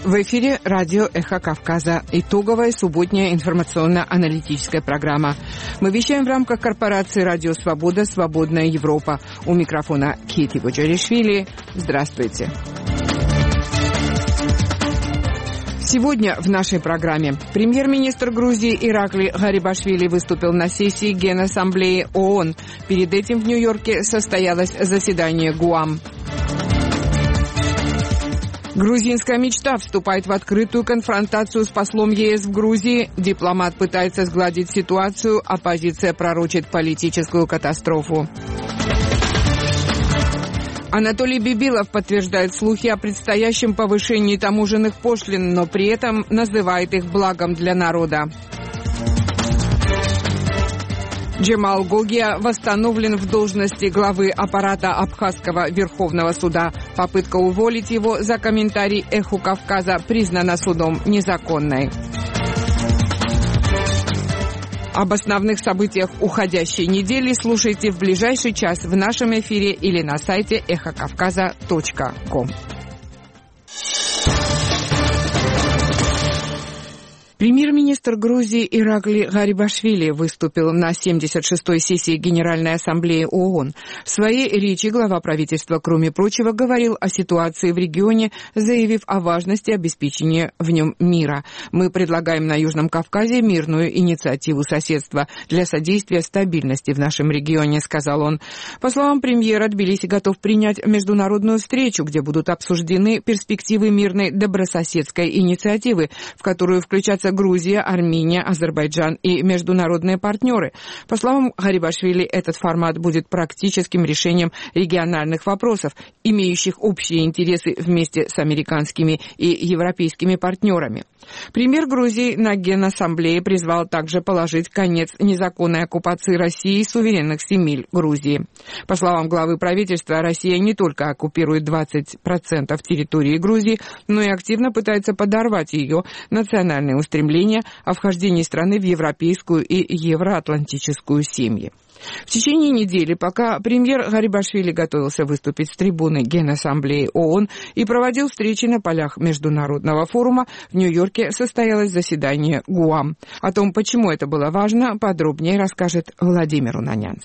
В эфире радио «Эхо Кавказа». Итоговая субботняя информационно-аналитическая программа. Мы вещаем в рамках корпорации «Радио Свобода. Свободная Европа». У микрофона Кити Боджаришвили. Здравствуйте. Сегодня в нашей программе премьер-министр Грузии Иракли Гарибашвили выступил на сессии Генассамблеи ООН. Перед этим в Нью-Йорке состоялось заседание ГУАМ. Грузинская мечта вступает в открытую конфронтацию с послом ЕС в Грузии. Дипломат пытается сгладить ситуацию, оппозиция пророчит политическую катастрофу. Анатолий Бибилов подтверждает слухи о предстоящем повышении таможенных пошлин, но при этом называет их благом для народа. Джемал Гогия восстановлен в должности главы аппарата Абхазского Верховного суда. Попытка уволить его за комментарий «Эху Кавказа» признана судом незаконной. Об основных событиях уходящей недели слушайте в ближайший час в нашем эфире или на сайте эхокавказа.ком. Премьер-министр Грузии Иракли Гарибашвили выступил на 76-й сессии Генеральной Ассамблеи ООН. В своей речи глава правительства, кроме прочего, говорил о ситуации в регионе, заявив о важности обеспечения в нем мира. Мы предлагаем на Южном Кавказе мирную инициативу соседства для содействия стабильности в нашем регионе, сказал он. По словам премьера, Тбилиси готов принять международную встречу, где будут обсуждены перспективы мирной добрососедской инициативы, в которую включатся Грузия, Армения, Азербайджан и международные партнеры. По словам Гарибашвили, этот формат будет практическим решением региональных вопросов, имеющих общие интересы вместе с американскими и европейскими партнерами. Премьер Грузии на Генассамблее призвал также положить конец незаконной оккупации России суверенных земель Грузии. По словам главы правительства, Россия не только оккупирует 20% территории Грузии, но и активно пытается подорвать ее национальные устремления о вхождении страны в европейскую и евроатлантическую семьи. В течение недели, пока премьер Гарибашвили готовился выступить с трибуны Генассамблеи ООН и проводил встречи на полях международного форума, в Нью-Йорке состоялось заседание ГУАМ. О том, почему это было важно, подробнее расскажет Владимир Унанянц.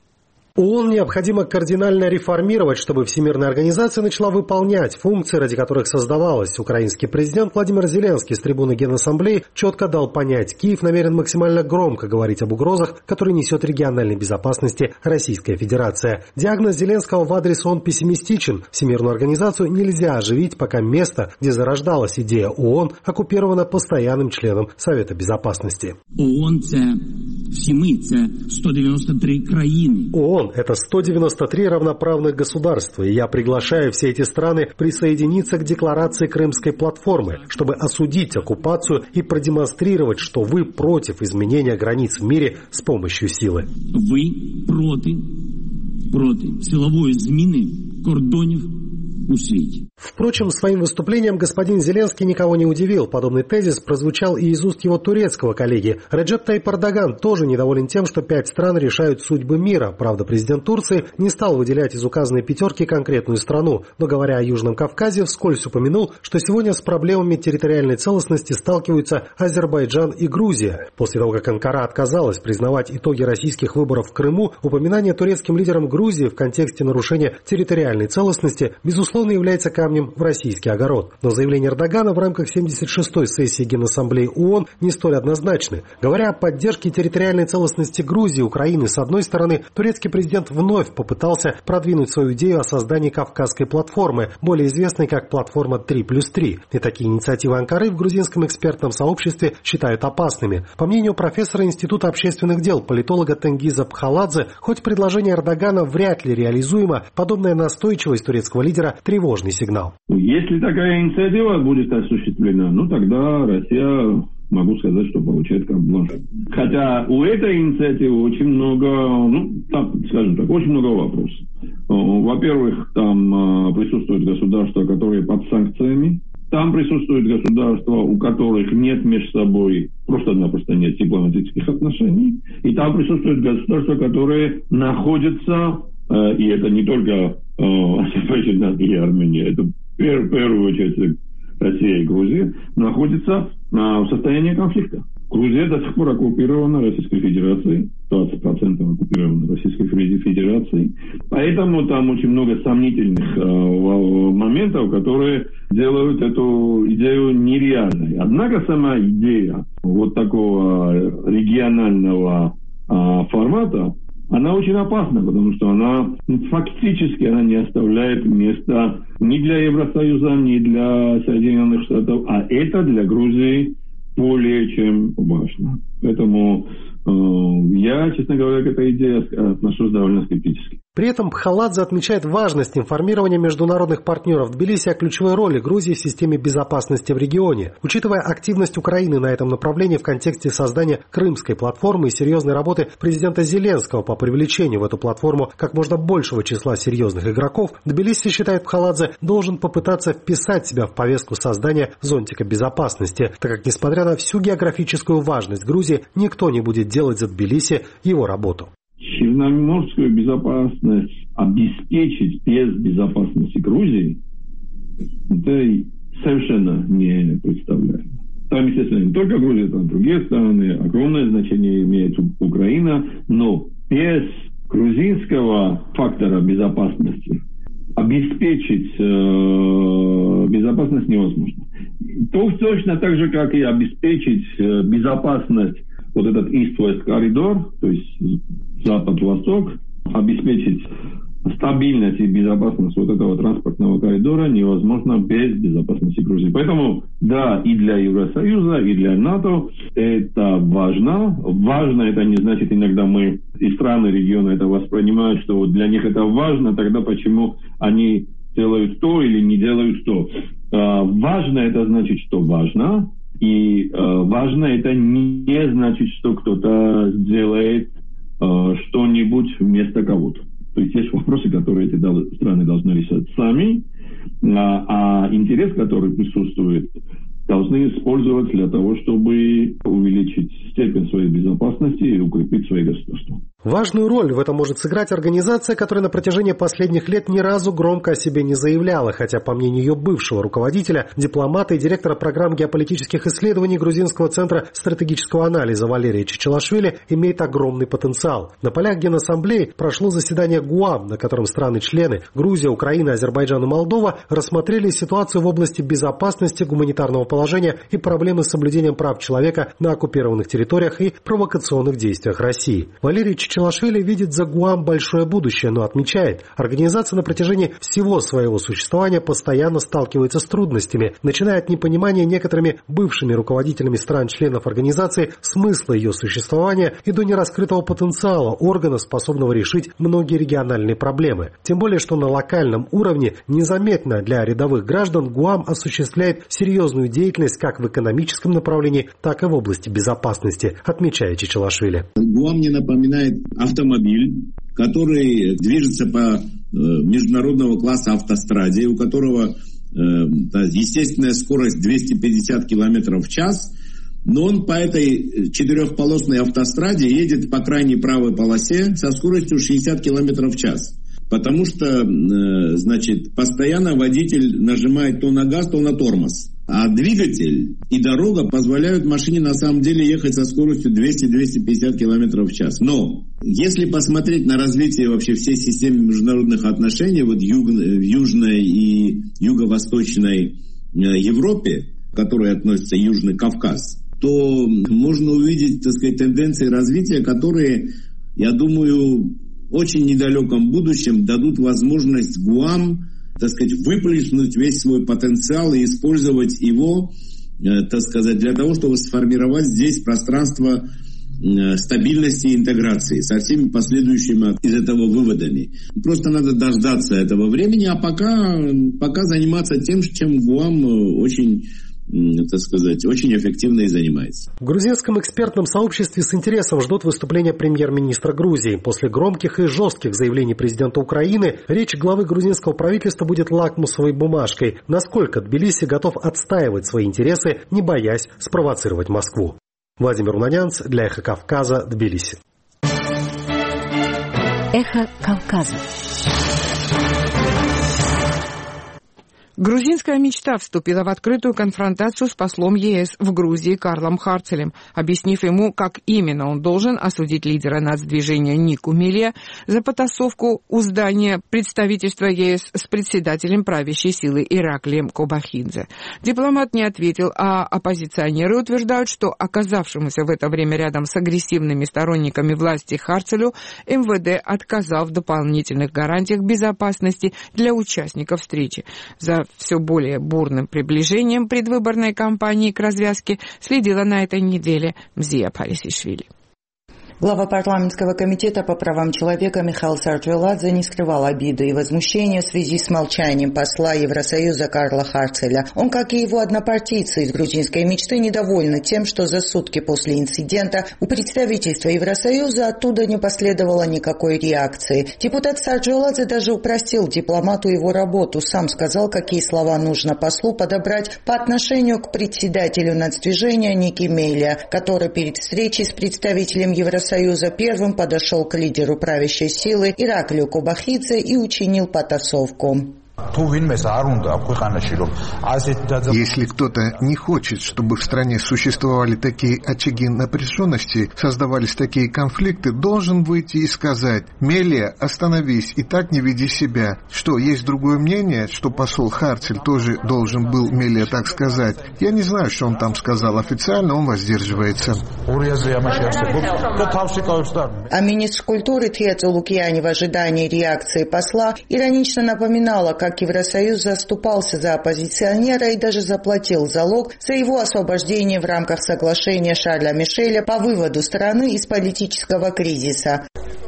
ООН необходимо кардинально реформировать, чтобы Всемирная организация начала выполнять функции, ради которых создавалась. Украинский президент Владимир Зеленский с трибуны Генассамблеи четко дал понять, Киев намерен максимально громко говорить об угрозах, которые несет региональной безопасности Российская Федерация. Диагноз Зеленского в адрес ООН пессимистичен. Всемирную организацию нельзя оживить, пока место, где зарождалась идея ООН, оккупировано постоянным членом Совета Безопасности. ООН – це всі ми, це 193 країни. ООН – это 193 равноправных государства, и я приглашаю все эти страны присоединиться к декларации Крымской платформы, чтобы осудить оккупацию и продемонстрировать, что вы против изменения границ в мире с помощью силы. Вы проти силової зміни кордонів у світі. Впрочем, своим выступлением господин Зеленский никого не удивил. Подобный тезис прозвучал и из уст его турецкого коллеги. Реджеп Тайип Эрдоган тоже недоволен тем, что 5 стран решают судьбы мира. Правда, президент Турции не стал выделять из указанной пятерки конкретную страну, но, говоря о Южном Кавказе, вскользь упомянул, что сегодня с проблемами территориальной целостности сталкиваются Азербайджан и Грузия. После того, как Анкара отказалась признавать итоги российских выборов в Крыму, упоминание турецким лидером Грузии в контексте нарушения территориальной целостности, безусловно, является камнем в российский огород. Но заявления Эрдогана в рамках 76-й сессии Генассамблеи ООН не столь однозначны. Говоря о поддержке территориальной целостности Грузии и Украины, с одной стороны, турецкий президент вновь попытался продвинуть свою идею о создании Кавказской платформы, более известной как платформа 3+3. И такие инициативы Анкары в грузинском экспертном сообществе считают опасными. По мнению профессора Института общественных дел, политолога Тенгиза Пхаладзе, хоть предложение Эрдогана вряд ли реализуемо, подобная настойчивость турецкого лидера – тревожный сигнал. Если такая инициатива будет осуществлена, тогда Россия, могу сказать, что получает карт-бланш. Хотя у этой инициативы очень много, очень много вопросов. Во-первых, там присутствуют государства, которые под санкциями. Там присутствуют государства, у которых нет между собой просто-напросто нет дипломатических отношений. И там присутствуют государства, которые находятся, и это не только Азербайджан и Армения, это в первую очередь Россия и Грузия, находятся в состоянии конфликта. Грузия до сих пор оккупирована Российской Федерацией, 20% оккупирована Российской Федерацией. Поэтому там очень много сомнительных моментов, которые делают эту идею нереальной. Однако сама идея вот такого регионального формата, она очень опасна, потому что она фактически не оставляет места ни для Евросоюза, ни для Соединенных Штатов, а это для Грузии более чем важно. Поэтому я, честно говоря, к этой идее отношусь довольно скептически. При этом Пхаладзе отмечает важность информирования международных партнеров Тбилиси о ключевой роли Грузии в системе безопасности в регионе. Учитывая активность Украины на этом направлении в контексте создания Крымской платформы и серьезной работы президента Зеленского по привлечению в эту платформу как можно большего числа серьезных игроков, Тбилиси, считает Пхаладзе, должен попытаться вписать себя в повестку создания зонтика безопасности, так как, несмотря на всю географическую важность Грузии, никто не будет делать за Тбилиси его работу. Черноморскую безопасность обеспечить без безопасности Грузии, это совершенно не представляем. Там, естественно, не только Грузия, там другие страны, огромное значение имеет Украина, но без грузинского фактора безопасности обеспечить безопасность невозможно. Точно так же, как и обеспечить безопасность вот этот East-West коридор, то есть Запад-Восток, обеспечить стабильность и безопасность вот этого транспортного коридора невозможно без безопасности Грузии. Поэтому, да, и для Евросоюза, и для НАТО это важно. Важно это не значит, иногда мы и страны региона это воспринимают, что вот для них это важно, тогда почему они делают то или не делают то. Важно это значит, что важно. И важно это не значит, что кто-то сделает что-нибудь вместо кого-то. То есть есть вопросы, которые эти страны должны решать сами, а интерес, который присутствует, должны использовать для того, чтобы увеличить степень своей безопасности и укрепить свои государства. Важную роль в этом может сыграть организация, которая на протяжении последних лет ни разу громко о себе не заявляла, хотя, по мнению ее бывшего руководителя, дипломата и директора программ геополитических исследований Грузинского центра стратегического анализа Валерия Чичилашвили, имеет огромный потенциал. На полях Генассамблеи прошло заседание ГУАМ, на котором страны-члены Грузия, Украина, Азербайджан и Молдова рассмотрели ситуацию в области безопасности, гуманитарного положения и проблемы с соблюдением прав человека на оккупированных территориях и провокационных действиях России. Валерий Чичилашвили видит за ГУАМ большое будущее, но отмечает, организация на протяжении всего своего существования постоянно сталкивается с трудностями, начиная от непонимания некоторыми бывшими руководителями стран-членов организации смысла ее существования и до нераскрытого потенциала органа, способного решить многие региональные проблемы. Тем более, что на локальном уровне незаметно для рядовых граждан ГУАМ осуществляет серьезную деятельность как в экономическом направлении, так и в области безопасности, отмечает Чичилашвили. ГУАМ мне напоминает автомобиль, который движется по международного класса автостраде, у которого естественная скорость 250 км в час, но он по этой четырехполосной автостраде едет по крайней правой полосе со скоростью 60 км в час. Потому что, постоянно водитель нажимает то на газ, то на тормоз. А двигатель и дорога позволяют машине на самом деле ехать со скоростью 200-250 км в час. Но если посмотреть на развитие вообще всей системы международных отношений в Южной и Юго-Восточной Европе, к которой относится Южный Кавказ, то можно увидеть, тенденции развития, которые, я думаю, в очень недалеком будущем дадут возможность ГУАМ, выплеснуть весь свой потенциал и использовать его, для того, чтобы сформировать здесь пространство стабильности и интеграции со всеми последующими из этого выводами. Просто надо дождаться этого времени, а пока заниматься тем, чем ГУАМ очень эффективно и занимается. В грузинском экспертном сообществе с интересом ждут выступления премьер-министра Грузии. После громких и жестких заявлений президента Украины речь главы грузинского правительства будет лакмусовой бумажкой, насколько Тбилиси готов отстаивать свои интересы, не боясь спровоцировать Москву. Владимир Унанянц для «Эхо Кавказа», Тбилиси. «Эхо Кавказа». Грузинская мечта вступила в открытую конфронтацию с послом ЕС в Грузии Карлом Харцелем, объяснив ему, как именно он должен осудить лидера нацдвижения Нику Мелия за потасовку у здания представительства ЕС с председателем правящей силы Ираклием Кобахидзе. Дипломат не ответил, а оппозиционеры утверждают, что оказавшемуся в это время рядом с агрессивными сторонниками власти Харцелю МВД отказал в дополнительных гарантиях безопасности для участников встречи. За все более бурным приближением предвыборной кампании к развязке следила на этой неделе Мзия Парисишвили. Глава парламентского комитета по правам человека Михаил Сарджеладзе не скрывал обиды и возмущения в связи с молчанием посла Евросоюза Карла Харцеля. Он, как и его однопартийцы из грузинской мечты, недовольны тем, что за сутки после инцидента у представительства Евросоюза оттуда не последовало никакой реакции. Депутат Сарджеладзе даже упростил дипломату его работу, сам сказал, какие слова нужно послу подобрать по отношению к председателю нацдвижения Ники Мелия, который перед встречей с представителем Евросоюза первым подошел к лидеру правящей силы Ираклию Кобахидзе и учинил потасовку. Если кто-то не хочет, чтобы в стране существовали такие очаги напряженности, создавались такие конфликты, должен выйти и сказать: «Мелия, остановись и так не веди себя». Что, есть другое мнение, что посол Харцель тоже должен был Мелия так сказать? Я не знаю, что он там сказал. Официально он воздерживается. А министр культуры Тьецо Лукьяни в ожидании реакции посла иронично напоминала, как Евросоюз заступался за оппозиционера и даже заплатил залог за его освобождение в рамках соглашения Шарля Мишеля по выводу страны из политического кризиса.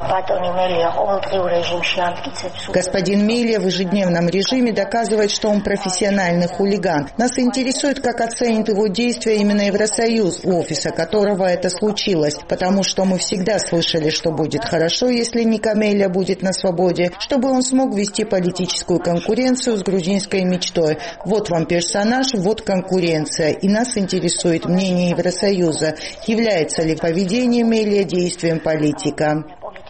Господин Мелия в ежедневном режиме доказывает, что он профессиональный хулиган. Нас интересует, как оценит его действия именно Евросоюз, у офиса которого это случилось, потому что мы всегда слышали, что будет хорошо, если Ника Мелия будет на свободе, чтобы он смог вести политическую конкуренцию с грузинской мечтой. Вот вам персонаж, вот конкуренция. И нас интересует мнение Евросоюза. Является ли поведение Мелия действием политика?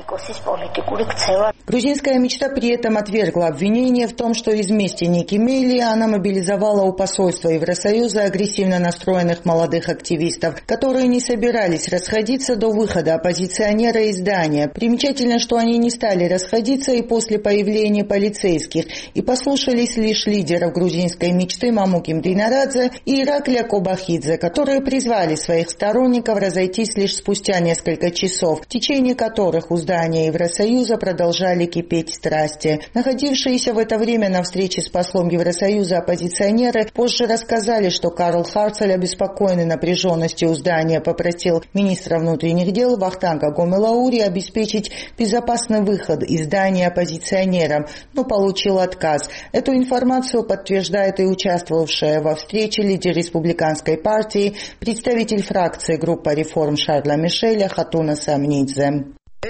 Грузинская мечта при этом отвергла обвинение в том, что из мести Ники Мелии она мобилизовала у посольства Евросоюза агрессивно настроенных молодых активистов, которые не собирались расходиться до выхода оппозиционера из здания. Примечательно, что они не стали расходиться и после появления полицейских, и послушались лишь лидеров грузинской мечты Мамуки Мдинарадзе и Ираклия Кобахидзе, которые призвали своих сторонников разойтись лишь спустя несколько часов, в течение которых у здания Евросоюза продолжали кипеть страсти. Находившиеся в это время на встрече с послом Евросоюза оппозиционеры позже рассказали, что Карл Харцель, обеспокоенный напряженностью у здания, попросил министра внутренних дел Вахтанга Гомелаури обеспечить безопасный выход из здания оппозиционерам, но получил отказ. Эту информацию подтверждает и участвовавшая во встрече лидер республиканской партии, представитель фракции группа реформ Шарля Мишеля Хатуна Самнидзе.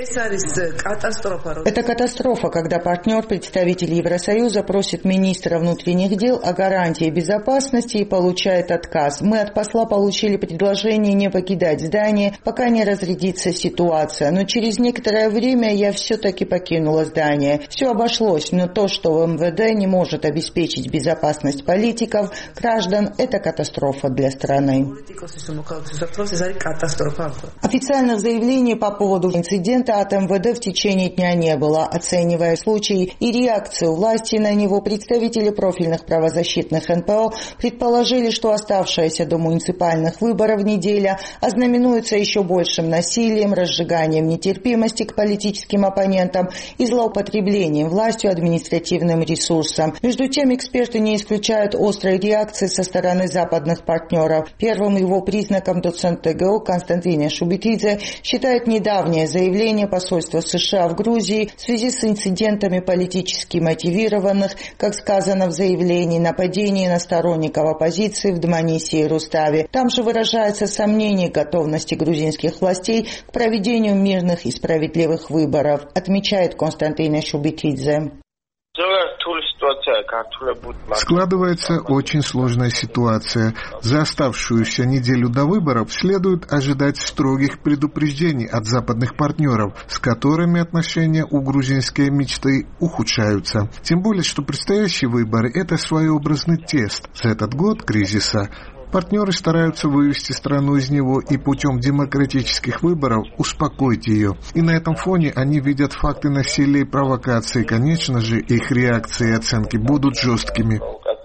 Это катастрофа, когда партнер, представитель Евросоюза, просит министра внутренних дел о гарантии безопасности и получает отказ. Мы от посла получили предложение не покидать здание, пока не разрядится ситуация. Но через некоторое время я все-таки покинула здание. Все обошлось, но то, что МВД не может обеспечить безопасность политиков, граждан, это катастрофа для страны. Официальных заявлений по поводу инцидента от МВД в течение дня не было. Оценивая случай и реакцию власти на него, представители профильных правозащитных НПО предположили, что оставшаяся до муниципальных выборов неделя ознаменуется еще большим насилием, разжиганием нетерпимости к политическим оппонентам и злоупотреблением властью административным ресурсом. Между тем, эксперты не исключают острой реакции со стороны западных партнеров. Первым его признаком доцент ТГУ Константин Шубитидзе считает недавнее заявление посольства США в Грузии в связи с инцидентами политически мотивированных, как сказано в заявлении, нападений на сторонников оппозиции в Дманисе и Руставе. Там же выражается сомнение готовности грузинских властей к проведению мирных и справедливых выборов, отмечает Константин Шубитидзе. Складывается очень сложная ситуация. За оставшуюся неделю до выборов следует ожидать строгих предупреждений от западных партнеров, с которыми отношения у грузинской мечты ухудшаются. Тем более, что предстоящие выборы – это своеобразный тест. За этот год кризиса партнеры стараются вывести страну из него и путем демократических выборов успокоить ее. И на этом фоне они видят факты насилия и провокаций. Конечно же, их реакции и оценки будут жесткими.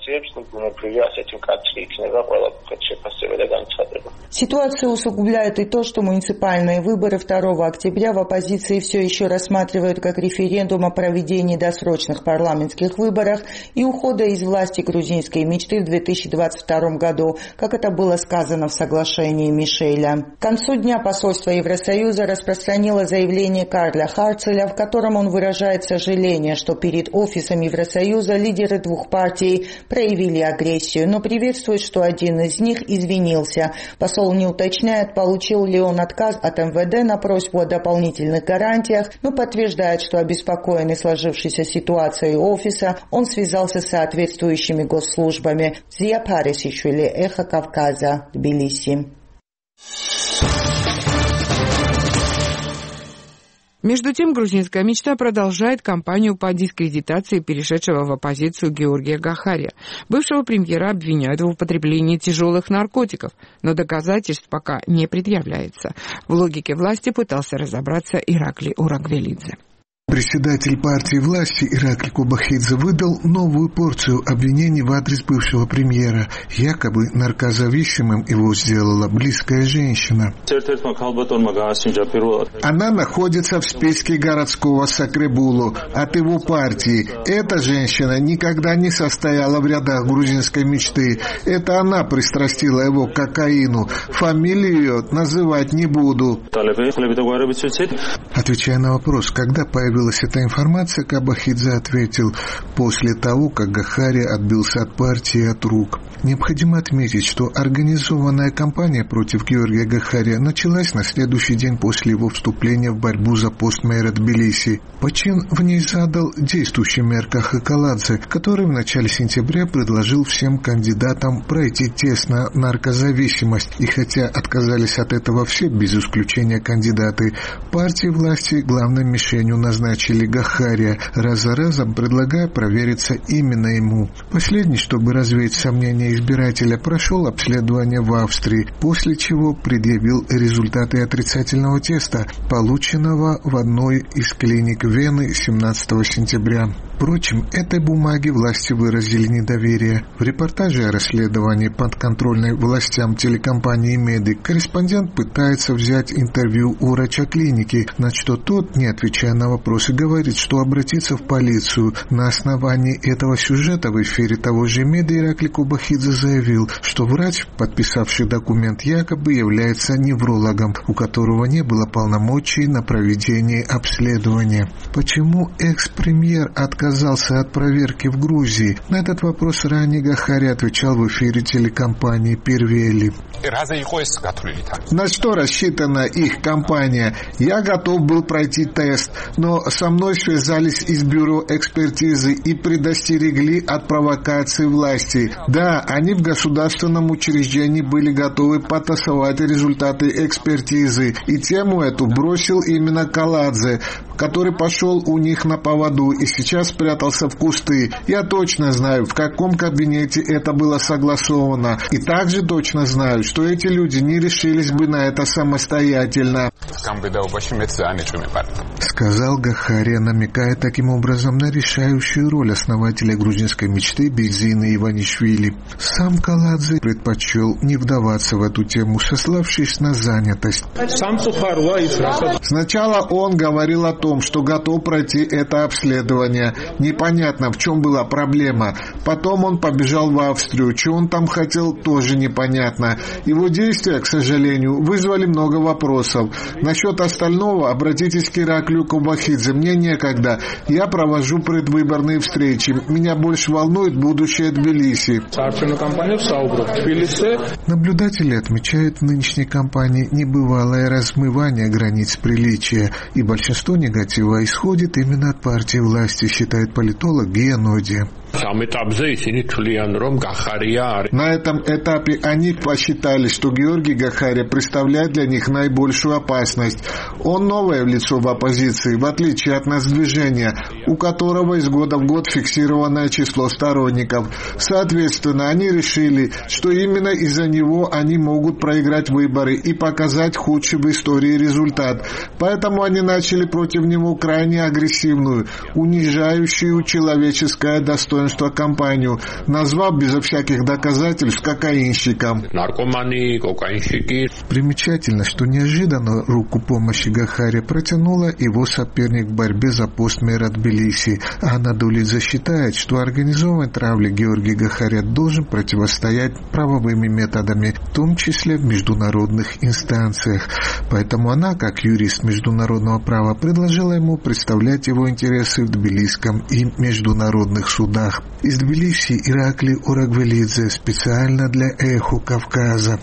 Ситуацию усугубляет и то, что муниципальные выборы 2 октября в оппозиции все еще рассматривают как референдум о проведении досрочных парламентских выборах и ухода из власти грузинской мечты в 2022 году, как это было сказано в соглашении Мишеля. К концу дня посольство Евросоюза распространило заявление Карля Харцеля, в котором он выражает сожаление, что перед офисом Евросоюза лидеры 2 партий проявили агрессию, но приветствует, что один из них извинился. Посол не уточняет, получил ли он отказ от МВД на просьбу о дополнительных гарантиях, но подтверждает, что обеспокоенный сложившейся ситуацией офиса, он связался с соответствующими госслужбами. Зия Парисишвили, Эхо Кавказа, Тбилиси. Между тем, грузинская мечта продолжает кампанию по дискредитации перешедшего в оппозицию Георгия Гахария. Бывшего премьера обвиняют в употреблении тяжелых наркотиков, но доказательств пока не предъявляется. В логике власти пытался разобраться Иракли Урагвелидзе. Председатель партии власти Иракли Кобахидзе выдал новую порцию обвинений в адрес бывшего премьера. Якобы наркозависимым его сделала близкая женщина. Она находится в списке городского Сакребулу от его партии. Эта женщина никогда не состояла в рядах грузинской мечты. Это она пристрастила его к кокаину. Фамилию ее называть не буду. Отвечая на вопрос, когда появилась эта информация, Кобахидзе ответил: после того, как Гахария отбился от партии и от рук. Необходимо отметить, что организованная кампания против Георгия Гахария началась на следующий день после его вступления в борьбу за пост мэра Тбилиси. Почин в ней задал действующий мэр Кахакаладзе, который в начале сентября предложил всем кандидатам пройти тест на наркозависимость. И хотя отказались от этого все, без исключения кандидаты, партии власти главной мишенью назначили Гахария, раз за разом предлагая провериться именно ему. Последний, чтобы развеять сомнения избирателя, прошел обследование в Австрии, после чего предъявил результаты отрицательного теста, полученного в одной из клиник Вены 17 сентября. Впрочем, этой бумаге власти выразили недоверие. В репортаже о расследовании подконтрольной властям телекомпании «Медик» корреспондент пытается взять интервью у врача клиники, на что тот, не отвечая на вопросы, говорит, что обратиться в полицию. На основании этого сюжета в эфире того же «Меди» Иракли Кобахидзе заявил, что врач, подписавший документ, якобы является неврологом, у которого не было полномочий на проведение обследования. Почему экс-премьер отказался от проверки в Грузии? На этот вопрос ранее Гахария отвечал в эфире телекомпании «Первели». На что рассчитана их кампания? Я готов был пройти тест, но со мной связались из бюро экспертизы и предостерегли от провокации власти. Да, они в государственном учреждении были готовы потасовать результаты экспертизы, и тему эту бросил именно Каладзе, который пошел у них на поводу и сейчас спрятался в кусты. Я точно знаю, в каком кабинете это было согласовано, и также точно знаю, что эти люди не решились бы на это самостоятельно, сказал Гахария, намекая таким образом на решающую роль основателя грузинской мечты Бейзина Иванишвили. Сам Каладзе предпочел не вдаваться в эту тему, сославшись на занятость. Сначала он говорил о том, что готов пройти это обследование. Непонятно, в чем была проблема. Потом он побежал в Австрию. Что он там хотел, тоже непонятно. Его действия, к сожалению, вызвали много вопросов. Насчет остального обратитесь к Ираклию Кобахидзе. Мне некогда. Я провожу предвыборные встречи. Меня больше волнует будущее Тбилиси. Наблюдатели отмечают в нынешней кампании небывалое размывание границ приличия, и большинство негатива исходит именно от партии власти, считает политолог Гия Ноди. На этом этапе они посчитали, что Георгий Гахария представляет для них наибольшую опасность. Он новое лицо в оппозиции, в отличие от нацдвижения, у которого из года в год фиксированное число сторонников. Соответственно, они решили, что именно из-за него они могут проиграть выборы и показать худший в истории результат. Поэтому они начали против него крайне агрессивную, унижающую человеческое достоинство кампанию, назвав безо всяких доказательств кокаинщиком. Примечательно, что неожиданно руку помощи Гахария протянула его соперник в борьбе за пост мэра Тбилиси. Анадолидзе считает, что организованной травле Георгий Гахария должен противостоять правовыми методами, в том числе в международных инстанциях. Поэтому она, как юрист международного права, предложила ему представлять его интересы в тбилисском и международных судах. Из Тбилиси Иракли Урагвелидзе специально для «Эхо Кавказа».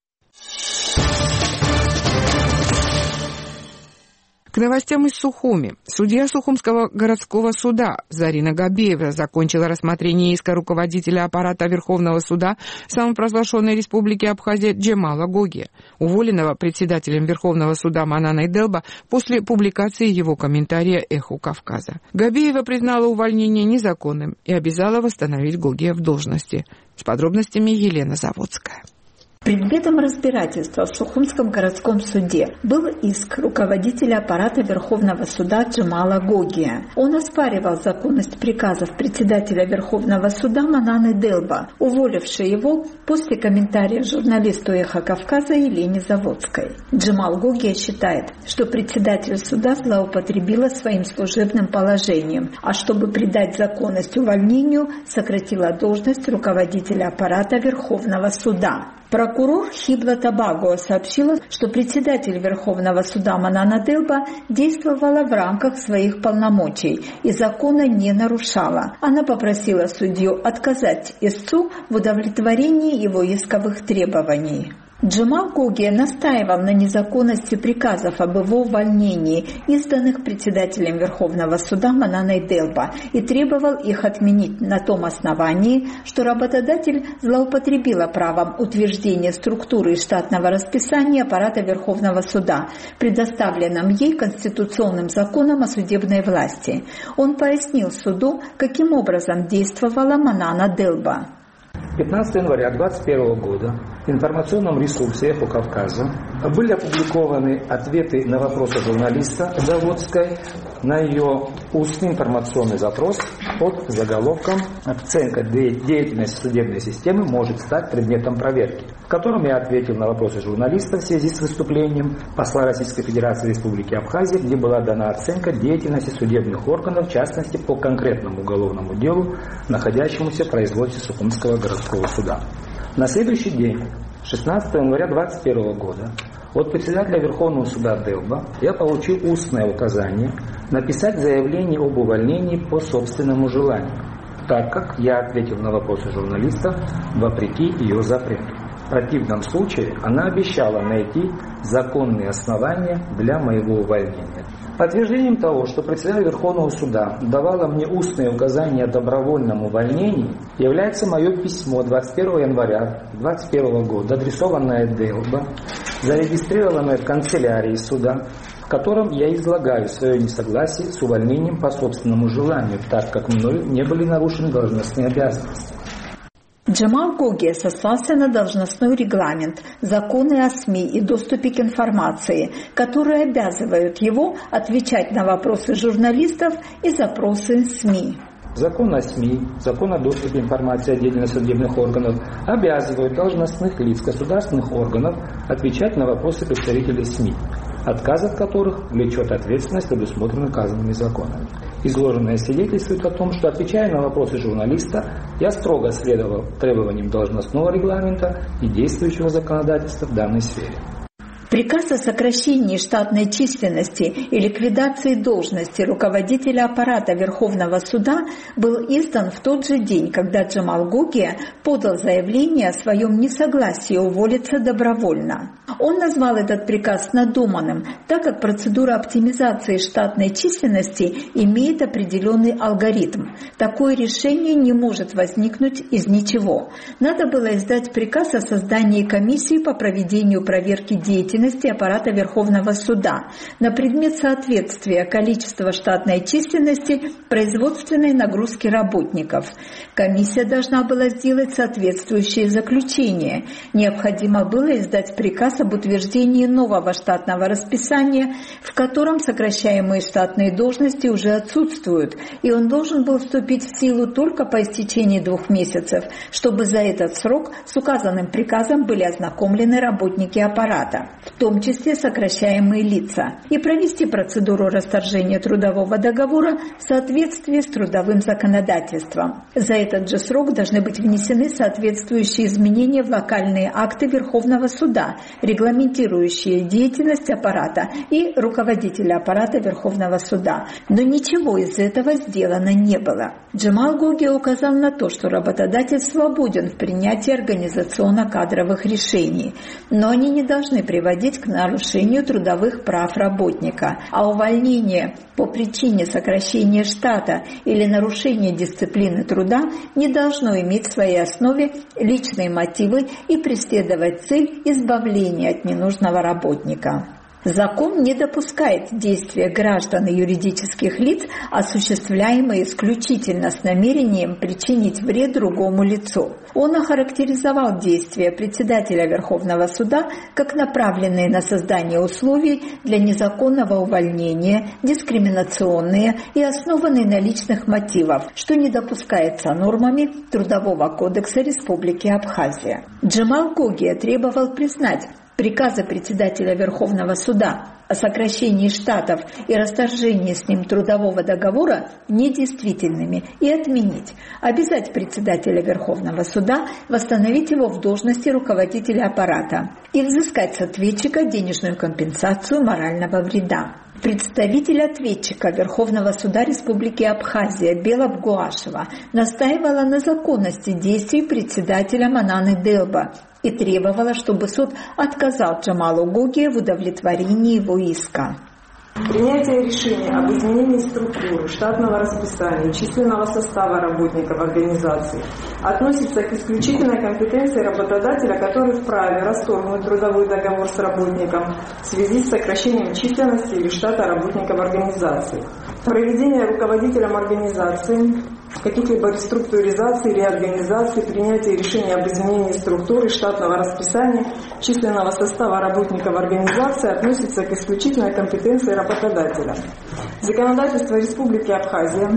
К новостям из Сухуми. Судья Сухумского городского суда Зарина Габеева закончила рассмотрение иска руководителя аппарата Верховного суда самопровозглашенной республики Абхазия Джемала Гоги, уволенного председателем Верховного суда Мананой Делба после публикации его комментария «Эху Кавказа». Габеева признала увольнение незаконным и обязала восстановить Гогия в должности. С подробностями Елена Заводская. Предметом разбирательства в Сухумском городском суде был иск руководителя аппарата Верховного суда Джемала Гогия. Он оспаривал законность приказов председателя Верховного суда Мананы Делба, уволившей его после комментария журналисту «Эхо Кавказа» Елене Заводской. Джемал Гогия считает, что председатель суда злоупотребила своим служебным положением, а чтобы придать законность увольнению, сократила должность руководителя аппарата Верховного суда. Прокурор Хибла Табаго сообщила, что председатель Верховного суда Манана Делба действовала в рамках своих полномочий и закона не нарушала. Она попросила судью отказать истцу в удовлетворении его исковых требований. Джемал Гогия настаивал на незаконности приказов об его увольнении, изданных председателем Верховного суда Мананой Делба, и требовал их отменить на том основании, что работодатель злоупотребила правом утверждения структуры и штатного расписания аппарата Верховного суда, предоставленном ей конституционным законом о судебной власти. Он пояснил суду, каким образом действовала Манана Делба. 15 января 2021 года в информационном ресурсе «Эхо Кавказа» были опубликованы ответы на вопросы журналиста Заводской на ее устный информационный запрос под заголовком «Оценка деятельности судебной системы может стать предметом проверки», в котором я ответил на вопросы журналиста в связи с выступлением посла Российской Федерации Республики Абхазия, где была дана оценка деятельности судебных органов, в частности по конкретному уголовному делу, находящемуся в производстве Сухумского городского суда. На следующий день, 16 января 2021 года, от председателя Верховного суда Делба я получил устное указание написать заявление об увольнении по собственному желанию, так как я ответил на вопросы журналиста вопреки ее запрету. В противном случае она обещала найти законные основания для моего увольнения. Подтверждением того, что председатель Верховного суда давала мне устные указания о добровольном увольнении, является мое письмо 21 января 2021 года, адресованное Делба, зарегистрированное в канцелярии суда, в котором я излагаю свое несогласие с увольнением по собственному желанию, так как мною не были нарушены должностные обязанности. Джемал Гогия сослался на должностной регламент, законы о СМИ и доступе к информации, которые обязывают его отвечать на вопросы журналистов и запросы СМИ. Закон о СМИ, закон о доступе к информации о деятельности судебных органов обязывают должностных лиц государственных органов отвечать на вопросы представителей СМИ, отказ от которых влечет ответственность, предусмотренную указанными законами. Изложенное свидетельствует о том, что, отвечая на вопросы журналиста, я строго следовал требованиям должностного регламента и действующего законодательства в данной сфере. Приказ о сокращении штатной численности и ликвидации должности руководителя аппарата Верховного суда был издан в тот же день, когда Джамал Гогия подал заявление о своем несогласии уволиться добровольно. Он назвал этот приказ надуманным, так как процедура оптимизации штатной численности имеет определенный алгоритм. Такое решение не может возникнуть из ничего. Надо было издать приказ о создании комиссии по проведению проверки деятельности аппарата Верховного суда на предмет соответствия количества штатной численности производственной нагрузке работников. Комиссия должна была сделать соответствующее заключение. Необходимо было издать приказ об утверждении нового штатного расписания, в котором сокращаемые штатные должности уже отсутствуют, и он должен был вступить в силу только по истечении 2 месяцев, чтобы за этот срок с указанным приказом были ознакомлены работники аппарата, в том числе сокращаемые лица, и провести процедуру расторжения трудового договора в соответствии с трудовым законодательством. За этот же срок должны быть внесены соответствующие изменения в локальные акты Верховного суда, регламентирующие деятельность аппарата и руководителя аппарата Верховного суда. Но ничего из этого сделано не было. Джамал Гогия указал на то, что работодатель свободен в принятии организационно-кадровых решений, но они не должны приводить к нарушению трудовых прав работника, а увольнение по причине сокращения штата или нарушения дисциплины труда не должно иметь в своей основе личные мотивы и преследовать цель избавления от ненужного работника. Закон не допускает действия граждан и юридических лиц, осуществляемые исключительно с намерением причинить вред другому лицу. Он охарактеризовал действия председателя Верховного суда как направленные на создание условий для незаконного увольнения, дискриминационные и основанные на личных мотивах, что не допускается нормами Трудового кодекса Республики Абхазия. Джамал Гогия требовал признать приказы председателя Верховного суда о сокращении штатов и расторжении с ним трудового договора недействительными и отменить, обязать председателя Верховного суда восстановить его в должности руководителя аппарата и взыскать с ответчика денежную компенсацию морального вреда. Представитель ответчика Верховного суда Республики Абхазия Бела Бгуашева настаивала на законности действий председателя Мананы Делба и требовала, чтобы суд отказал Джамалу Гогия в удовлетворении его иска. Принятие решения об изменении структуры, штатного расписания и численного состава работников организации относится к исключительной компетенции работодателя, который вправе расторгнуть трудовой договор с работником в связи с сокращением численности или штата работников организации. Проведение руководителем организации каких-либо реструктуризаций, реорганизаций, принятие решения об изменении структуры, штатного расписания, численного состава работников организации относится к исключительной компетенции работодателя. Законодательство Республики Абхазия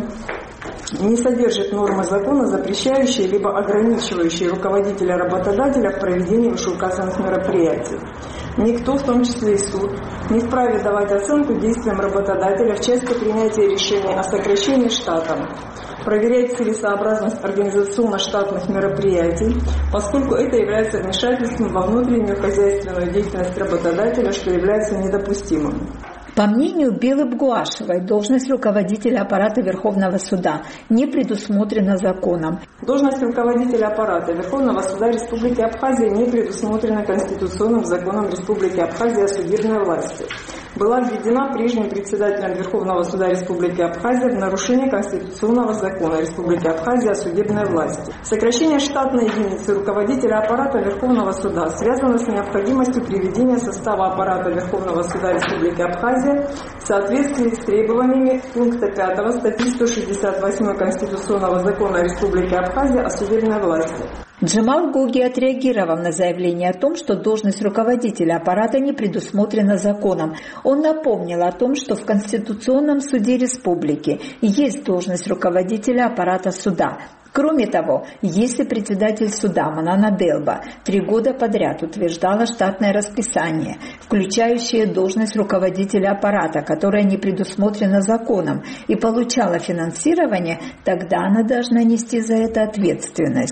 не содержит нормы закона, запрещающие либо ограничивающие руководителя работодателя в проведении вышеуказанных мероприятий. Никто, в том числе и суд, не вправе давать оценку действиям работодателя в части принятия решения о сокращении штата, проверять целесообразность организационно-штатных мероприятий, поскольку это является вмешательством во внутреннюю хозяйственную деятельность работодателя, что является недопустимым. По мнению Белы Бгуашевой, должность руководителя аппарата Верховного суда не предусмотрена законом. Должность руководителя аппарата Верховного суда Республики Абхазия не предусмотрена Конституционным законом Республики Абхазия о судебной власти. Была введена прежним председателем Верховного суда Республики Абхазия в нарушение Конституционного закона Республики Абхазия о судебной власти. Сокращение штатной единицы руководителя аппарата Верховного суда связано с необходимостью приведения состава аппарата Верховного суда Республики Абхазия в соответствии с требованиями пункта 5 статьи 168 Конституционного закона Республики Абхазия о судебной власти. Джамал Гогия отреагировал на заявление о том, что должность руководителя аппарата не предусмотрена законом. Он напомнил о том, что в Конституционном суде республики есть должность руководителя аппарата суда. Кроме того, если председатель суда Манана Делба 3 года подряд утверждала штатное расписание, включающее должность руководителя аппарата, которая не предусмотрена законом, и получала финансирование, тогда она должна нести за это ответственность.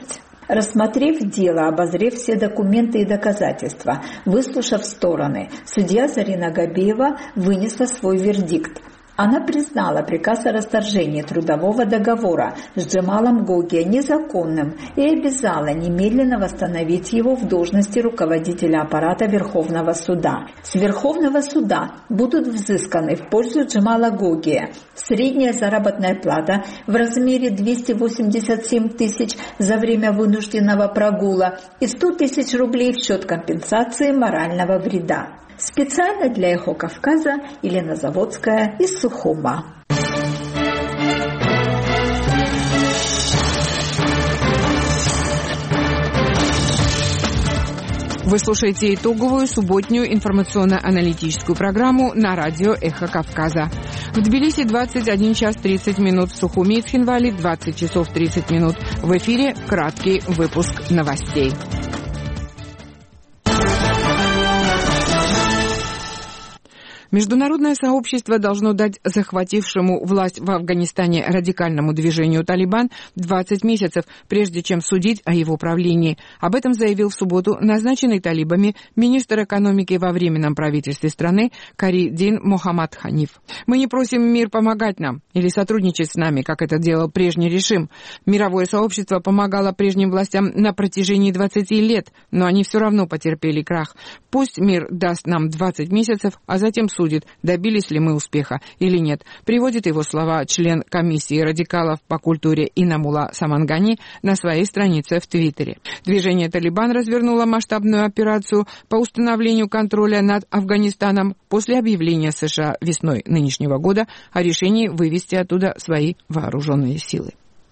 Рассмотрев дело, обозрев все документы и доказательства, выслушав стороны, судья Зарина Габиева вынесла свой вердикт. Она признала приказ о расторжении трудового договора с Джамалом Гогия незаконным и обязала немедленно восстановить его в должности руководителя аппарата Верховного суда. С Верховного суда будут взысканы в пользу Джамала Гогия средняя заработная плата в размере 287 тысяч за время вынужденного прогула и 100 тысяч рублей в счет компенсации морального вреда. Специально для «Эхо Кавказа» Елена Заводская из Сухума. Вы слушаете итоговую субботнюю информационно-аналитическую программу на радио «Эхо Кавказа». В Тбилиси 21 час 30 минут, в Сухуми и Цхинвале 20 часов 30 минут. В эфире краткий выпуск новостей. Международное сообщество должно дать захватившему власть в Афганистане радикальному движению «Талибан» 20 месяцев, прежде чем судить о его правлении. Об этом заявил в субботу назначенный талибами министр экономики во временном правительстве страны Кари Дин Мохаммад Ханиф. «Мы не просим мир помогать нам или сотрудничать с нами, как это делал прежний режим. Мировое сообщество помогало прежним властям на протяжении 20 лет, но они все равно потерпели крах. Пусть мир даст нам 20 месяцев, а затем судит, добились ли мы успеха или нет», приводит его слова член комиссии радикалов по культуре Инамула Самангани на своей странице в Твиттере. Движение «Талибан» развернуло масштабную операцию по установлению контроля над Афганистаном после объявления США весной нынешнего года о решении вывести оттуда свои вооруженные силы.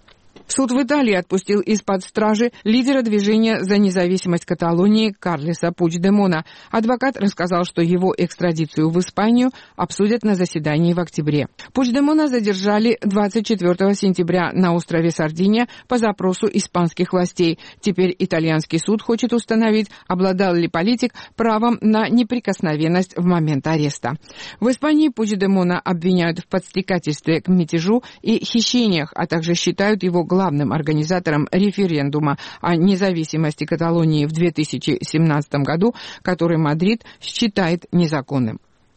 Суд в Италии отпустил из-под стражи лидера движения за независимость Каталонии Карлеса Пучдемона. Адвокат рассказал, что его экстрадицию в Испанию обсудят на заседании в октябре. Пучдемона задержали 24 сентября на острове Сардиния по запросу испанских властей. Теперь итальянский суд хочет установить, обладал ли политик правом на неприкосновенность в момент ареста. В Испании Пучдемона обвиняют в подстрекательстве к мятежу и хищениях, а также считают его главным организатором референдума о независимости Каталонии в 2017 году, который Мадрид считает незаконным.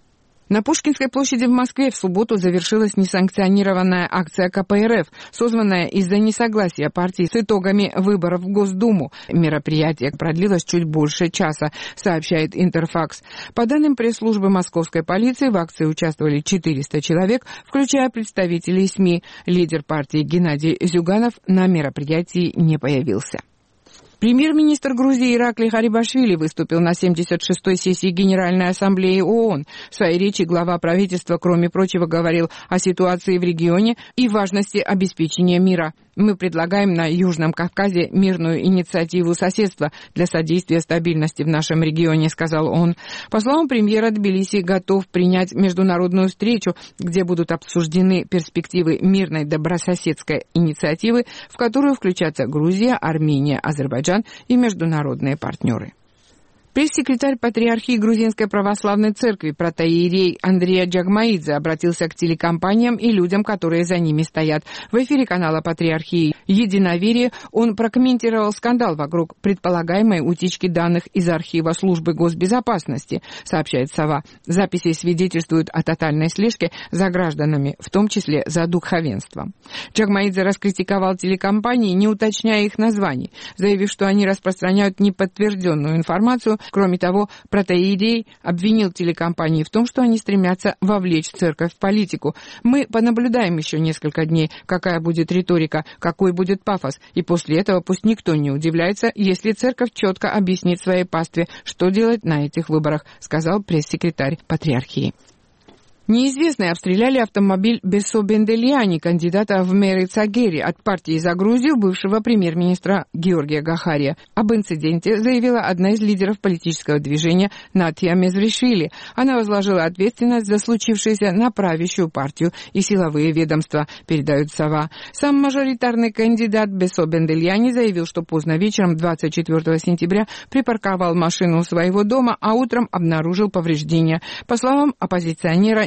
На Пушкинской площади в Москве в субботу завершилась несанкционированная акция КПРФ, созванная из-за несогласия партии с итогами выборов в Госдуму. Мероприятие продлилось чуть больше часа, сообщает Интерфакс. По данным пресс-службы московской полиции, в акции участвовали 400 человек, включая представителей СМИ. Лидер партии Геннадий Зюганов на мероприятии не появился. Премьер-министр Грузии Иракли Гарибашвили выступил на 76-й сессии Генеральной Ассамблеи ООН. В своей речи глава правительства, кроме прочего, говорил о ситуации в регионе и важности обеспечения мира. «Мы предлагаем на Южном Кавказе мирную инициативу соседства для содействия стабильности в нашем регионе», — сказал он. По словам премьера, Тбилиси готов принять международную встречу, где будут обсуждены перспективы мирной добрососедской инициативы, в которую включатся Грузия, Армения, Азербайджан и международные партнеры. Пресс-секретарь Патриархии Грузинской Православной Церкви протоиерей Андрей Джагмаидзе обратился к телекомпаниям и людям, которые за ними стоят. В эфире канала Патриархии «Единоверие» он прокомментировал скандал вокруг предполагаемой утечки данных из архива Службы госбезопасности, сообщает «Сова». Записи свидетельствуют о тотальной слежке за гражданами, в том числе за духовенством. Джагмаидзе раскритиковал телекомпании, не уточняя их названий, заявив, что они распространяют неподтвержденную информацию. Кроме того, протоиерей обвинил телекомпании в том, что они стремятся вовлечь церковь в политику. «Мы понаблюдаем еще несколько дней, какая будет риторика, какой будет пафос, и после этого пусть никто не удивляется, если церковь четко объяснит своей пастве, что делать на этих выборах», — сказал пресс-секретарь Патриархии. Неизвестные обстреляли автомобиль Бесо Бенделиани, кандидата в мэры Цагери от партии «За Грузию» бывшего премьер-министра Георгия Гахария. Об инциденте заявила одна из лидеров политического движения Натия Мезришвили. Она возложила ответственность за случившееся на правящую партию и силовые ведомства, передает «Сова». Сам мажоритарный кандидат Бесо Бенделиани заявил, что поздно вечером 24 сентября припарковал машину у своего дома, а утром обнаружил повреждения. По словам оппозиционера,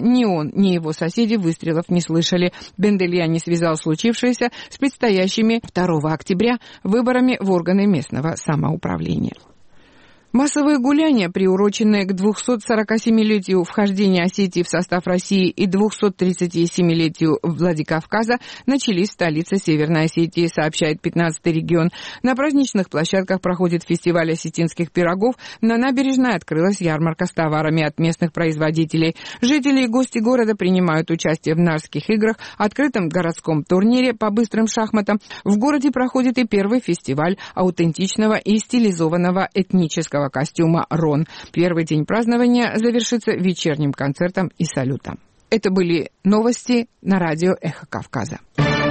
ни он, ни его соседи выстрелов не слышали. Бендельяни связал случившееся с предстоящими 2 октября выборами в органы местного самоуправления. Массовые гуляния, приуроченные к 247-летию вхождения Осетии в состав России и 237-летию Владикавказа, начались в столице Северной Осетии, сообщает 15-й регион. На праздничных площадках проходит фестиваль осетинских пирогов, на набережной открылась ярмарка с товарами от местных производителей. Жители и гости города принимают участие в Нарских играх, открытом городском турнире по быстрым шахматам. В городе проходит и первый фестиваль аутентичного и стилизованного этнического костюма «Рон». Первый день празднования завершится вечерним концертом и салютом. Это были новости на радио «Эхо Кавказа».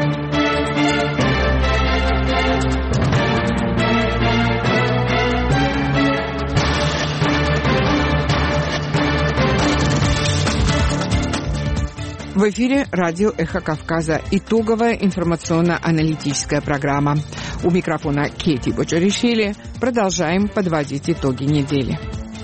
В эфире радио «Эхо Кавказа». Итоговая информационно-аналитическая программа. У микрофона Кети Бочаришвили. Продолжаем подводить итоги недели.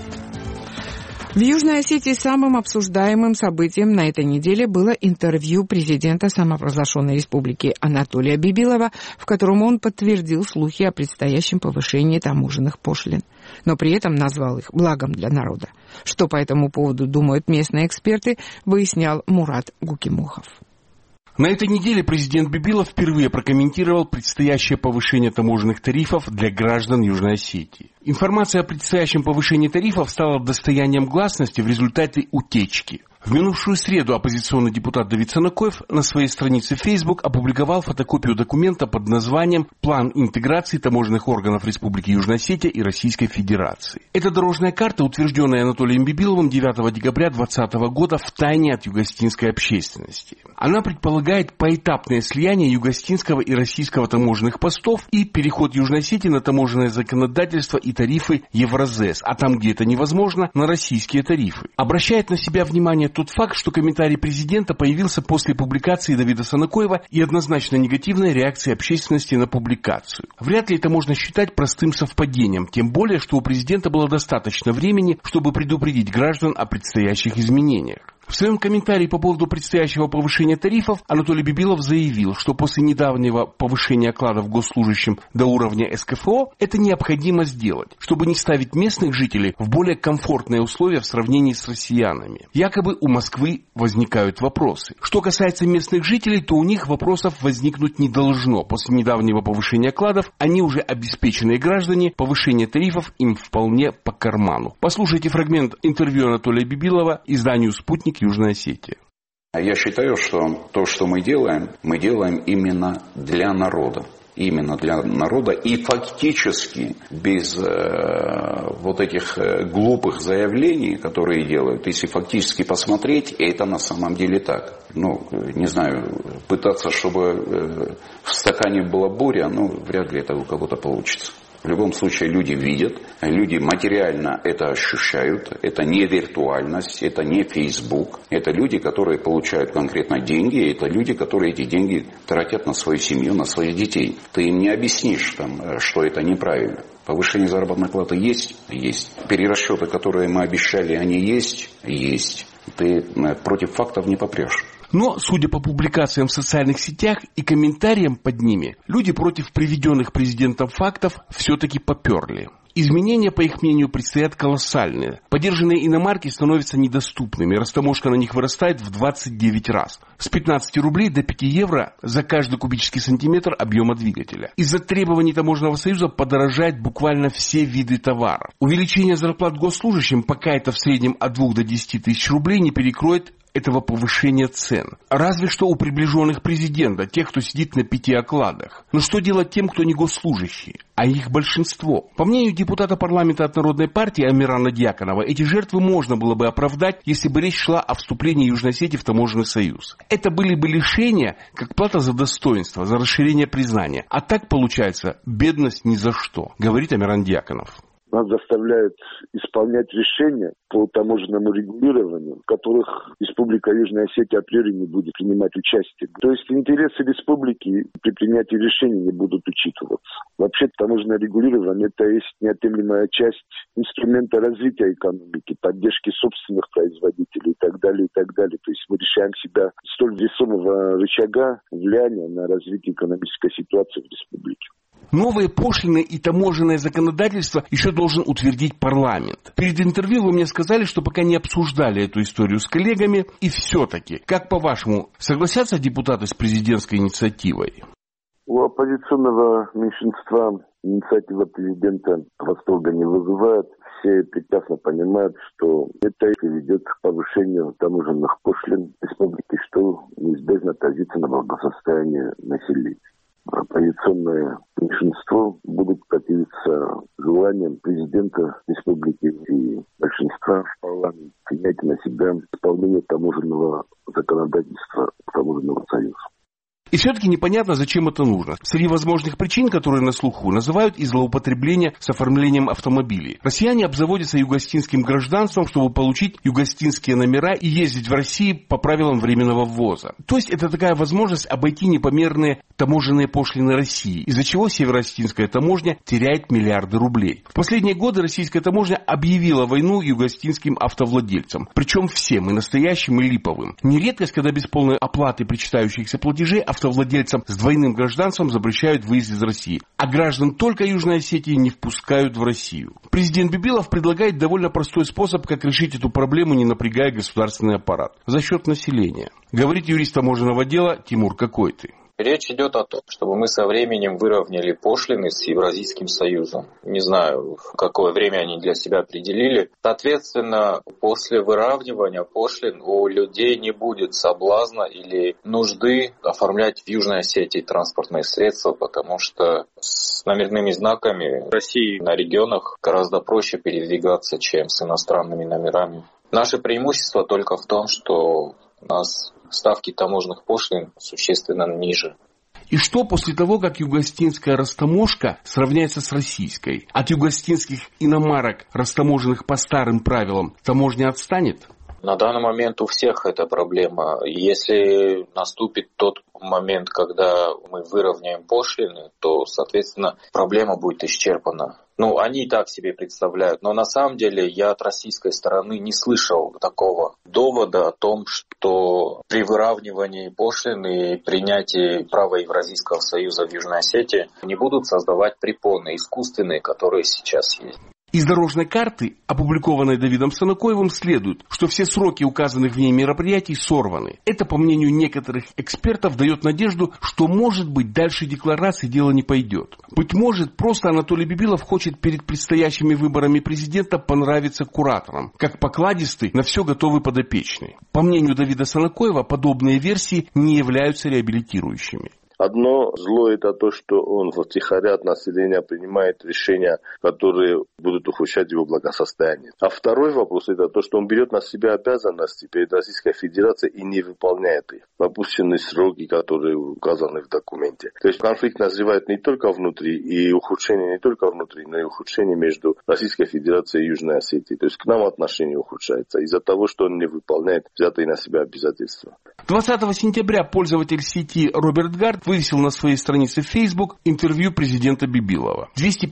В Южной Осетии самым обсуждаемым событием на этой неделе было интервью президента самопровозглашенной республики Анатолия Бибилова, в котором он подтвердил слухи о предстоящем повышении таможенных пошлин, но при этом назвал их благом для народа. Что по этому поводу думают местные эксперты, выяснял Мурат Гукимухов. На этой неделе президент Бибилов впервые прокомментировал предстоящее повышение таможенных тарифов для граждан Южной Осетии. Информация о предстоящем повышении тарифов стала достоянием гласности в результате утечки. В минувшую среду оппозиционный депутат Давид Санакоев на своей странице Facebook опубликовал фотокопию документа под названием «План интеграции таможенных органов Республики Южная Осетия и Российской Федерации». Это дорожная карта, утвержденная Анатолием Бибиловым 9 декабря 2020 года втайне от югостинской общественности. Она предполагает поэтапное слияние югостинского и российского таможенных постов и переход Южной Осетии на таможенное законодательство и тарифы Евразес, а там, где это невозможно, на российские тарифы. Обращает на себя внимание тот факт, что комментарий президента появился после публикации Давида Санакоева и однозначно негативной реакции общественности на публикацию. Вряд ли это можно считать простым совпадением, тем более, что у президента было достаточно времени, чтобы предупредить граждан о предстоящих изменениях. В своем комментарии по поводу предстоящего повышения тарифов Анатолий Бибилов заявил, что после недавнего повышения окладов госслужащим до уровня СКФО это необходимо сделать, чтобы не ставить местных жителей в более комфортные условия в сравнении с россиянами. Якобы у Москвы возникают вопросы. Что касается местных жителей, то у них вопросов возникнуть не должно. После недавнего повышения окладов они уже обеспеченные граждане, повышение тарифов им вполне по карману. Послушайте фрагмент интервью Анатолия Бибилова изданию «Спутник» Южная Осетия. Я считаю, что то, что мы делаем именно для народа. Именно для народа и фактически без вот этих глупых заявлений, которые делают, если фактически посмотреть, это на самом деле так. Не знаю, пытаться, чтобы в стакане была буря, вряд ли это у кого-то получится. В любом случае люди видят, люди материально это ощущают, это не виртуальность, это не Facebook, это люди, которые получают конкретно деньги, это люди, которые эти деньги тратят на свою семью, на своих детей. Ты им не объяснишь, что это неправильно. Повышение заработной платы есть? Есть. Перерасчеты, которые мы обещали, они есть? Есть. Ты против фактов не попрешь. Но, судя по публикациям в социальных сетях и комментариям под ними, люди против приведенных президентом фактов все-таки поперли. Изменения, по их мнению, предстоят колоссальные. Подержанные иномарки становятся недоступными, растаможка на них вырастает в 29 раз. С 15 рублей до 5 евро за каждый кубический сантиметр объема двигателя. Из-за требований Таможенного союза подорожают буквально все виды товаров. Увеличение зарплат госслужащим, пока это в среднем от 2 до 10 тысяч рублей, не перекроет этого повышения цен. Разве что у приближенных президента, тех, кто сидит на 5 окладах. Но что делать тем, кто не госслужащие? А их большинство. По мнению депутата парламента от Народной партии Амирана Дьяконова, эти жертвы можно было бы оправдать, если бы речь шла о вступлении Южной Осетии в Таможенный союз. Это были бы лишения, как плата за достоинство, за расширение признания. А так получается бедность ни за что, говорит Амиран Дьяконов. нас заставляют исполнять решения по таможенному регулированию, в которых Республика Южная Осетия априори не будет принимать участие. То есть интересы республики при принятии решений не будут учитываться. Вообще таможенное регулирование – это есть неотъемлемая часть инструмента развития экономики, поддержки собственных производителей и так далее, и так далее. То есть мы решаем себя столь весомого рычага влияния на развитие экономической ситуации в республике. Новые пошлины и таможенное законодательство еще должен утвердить парламент. Перед интервью вы мне сказали, что пока не обсуждали эту историю с коллегами. И все-таки, как по-вашему, согласятся депутаты с президентской инициативой? У оппозиционного меньшинства инициатива президента восторга не вызывает. Все прекрасно понимают, что это приведет к повышению таможенных пошлин республики, что неизбежно отразится на благосостоянии населения. Оппозиционное меньшинство будут противиться желаниям президента республики и большинства в парламенте принять на себя исполнение таможенного законодательства Таможенного союза. И все-таки непонятно, зачем это нужно. Среди возможных причин, которые на слуху, называют и злоупотребление с оформлением автомобилей. Россияне обзаводятся югостинским гражданством, чтобы получить югостинские номера и ездить в Россию по правилам временного ввоза. То есть это такая возможность обойти непомерные таможенные пошлины России, из-за чего североостинская таможня теряет миллиарды рублей. В последние годы российская таможня объявила войну югостинским автовладельцам. Причем всем, и настоящим, и липовым. Не редкость, когда без полной оплаты причитающихся платежей автовладельцам с двойным гражданством запрещают выезд из России, а граждан только Южной Осетии не впускают в Россию. Президент Бибилов предлагает довольно простой способ, как решить эту проблему, не напрягая государственный аппарат. За счет населения. Говорит юрист таможенного дела Тимур Какой-ты. Речь идет о том, чтобы мы со временем выровняли пошлины с Евразийским союзом. Не знаю, в какое время они для себя определили. Соответственно, после выравнивания пошлин у людей не будет соблазна или нужды оформлять в Южной Осетии транспортные средства, потому что с номерными знаками в России на регионах гораздо проще передвигаться, чем с иностранными номерами. Наше преимущество только в том, что у нас ставки таможенных пошлин существенно ниже. И что после того, как югостинская растаможка сравняется с российской? От югостинских иномарок, растаможенных по старым правилам, таможня отстанет? На данный момент у всех эта проблема. Если наступит тот момент, когда мы выровняем пошлины, то, соответственно, проблема будет исчерпана. Они и так себе представляют. Но на самом деле я от российской стороны не слышал такого довода о том, что при выравнивании пошлин и принятии права Евразийского союза в Южной Осетии не будут создавать препоны искусственные, которые сейчас есть. Из дорожной карты, опубликованной Давидом Санакоевым, следует, что все сроки указанных в ней мероприятий сорваны. Это, по мнению некоторых экспертов, дает надежду, что, может быть, дальше декларации дело не пойдет. Быть может, просто Анатолий Бибилов хочет перед предстоящими выборами президента понравиться кураторам, как покладистый, на все готовый подопечный. По мнению Давида Санакоева, подобные версии не являются реабилитирующими. Одно зло – это то, что он втихаря от населения принимает решения, которые будут ухудшать его благосостояние. А второй вопрос – это то, что он берет на себя обязанности перед Российской Федерацией и не выполняет их. Пропущенные сроки, которые указаны в документе. То есть конфликт назревает не только внутри, и ухудшение не только внутри, но и ухудшение между Российской Федерацией и Южной Осетией. То есть к нам отношения ухудшаются из-за того, что он не выполняет взятые на себя обязательства. 20 сентября пользователь сети Роберт Гард вывесил на своей странице в Facebook интервью президента Бибилова.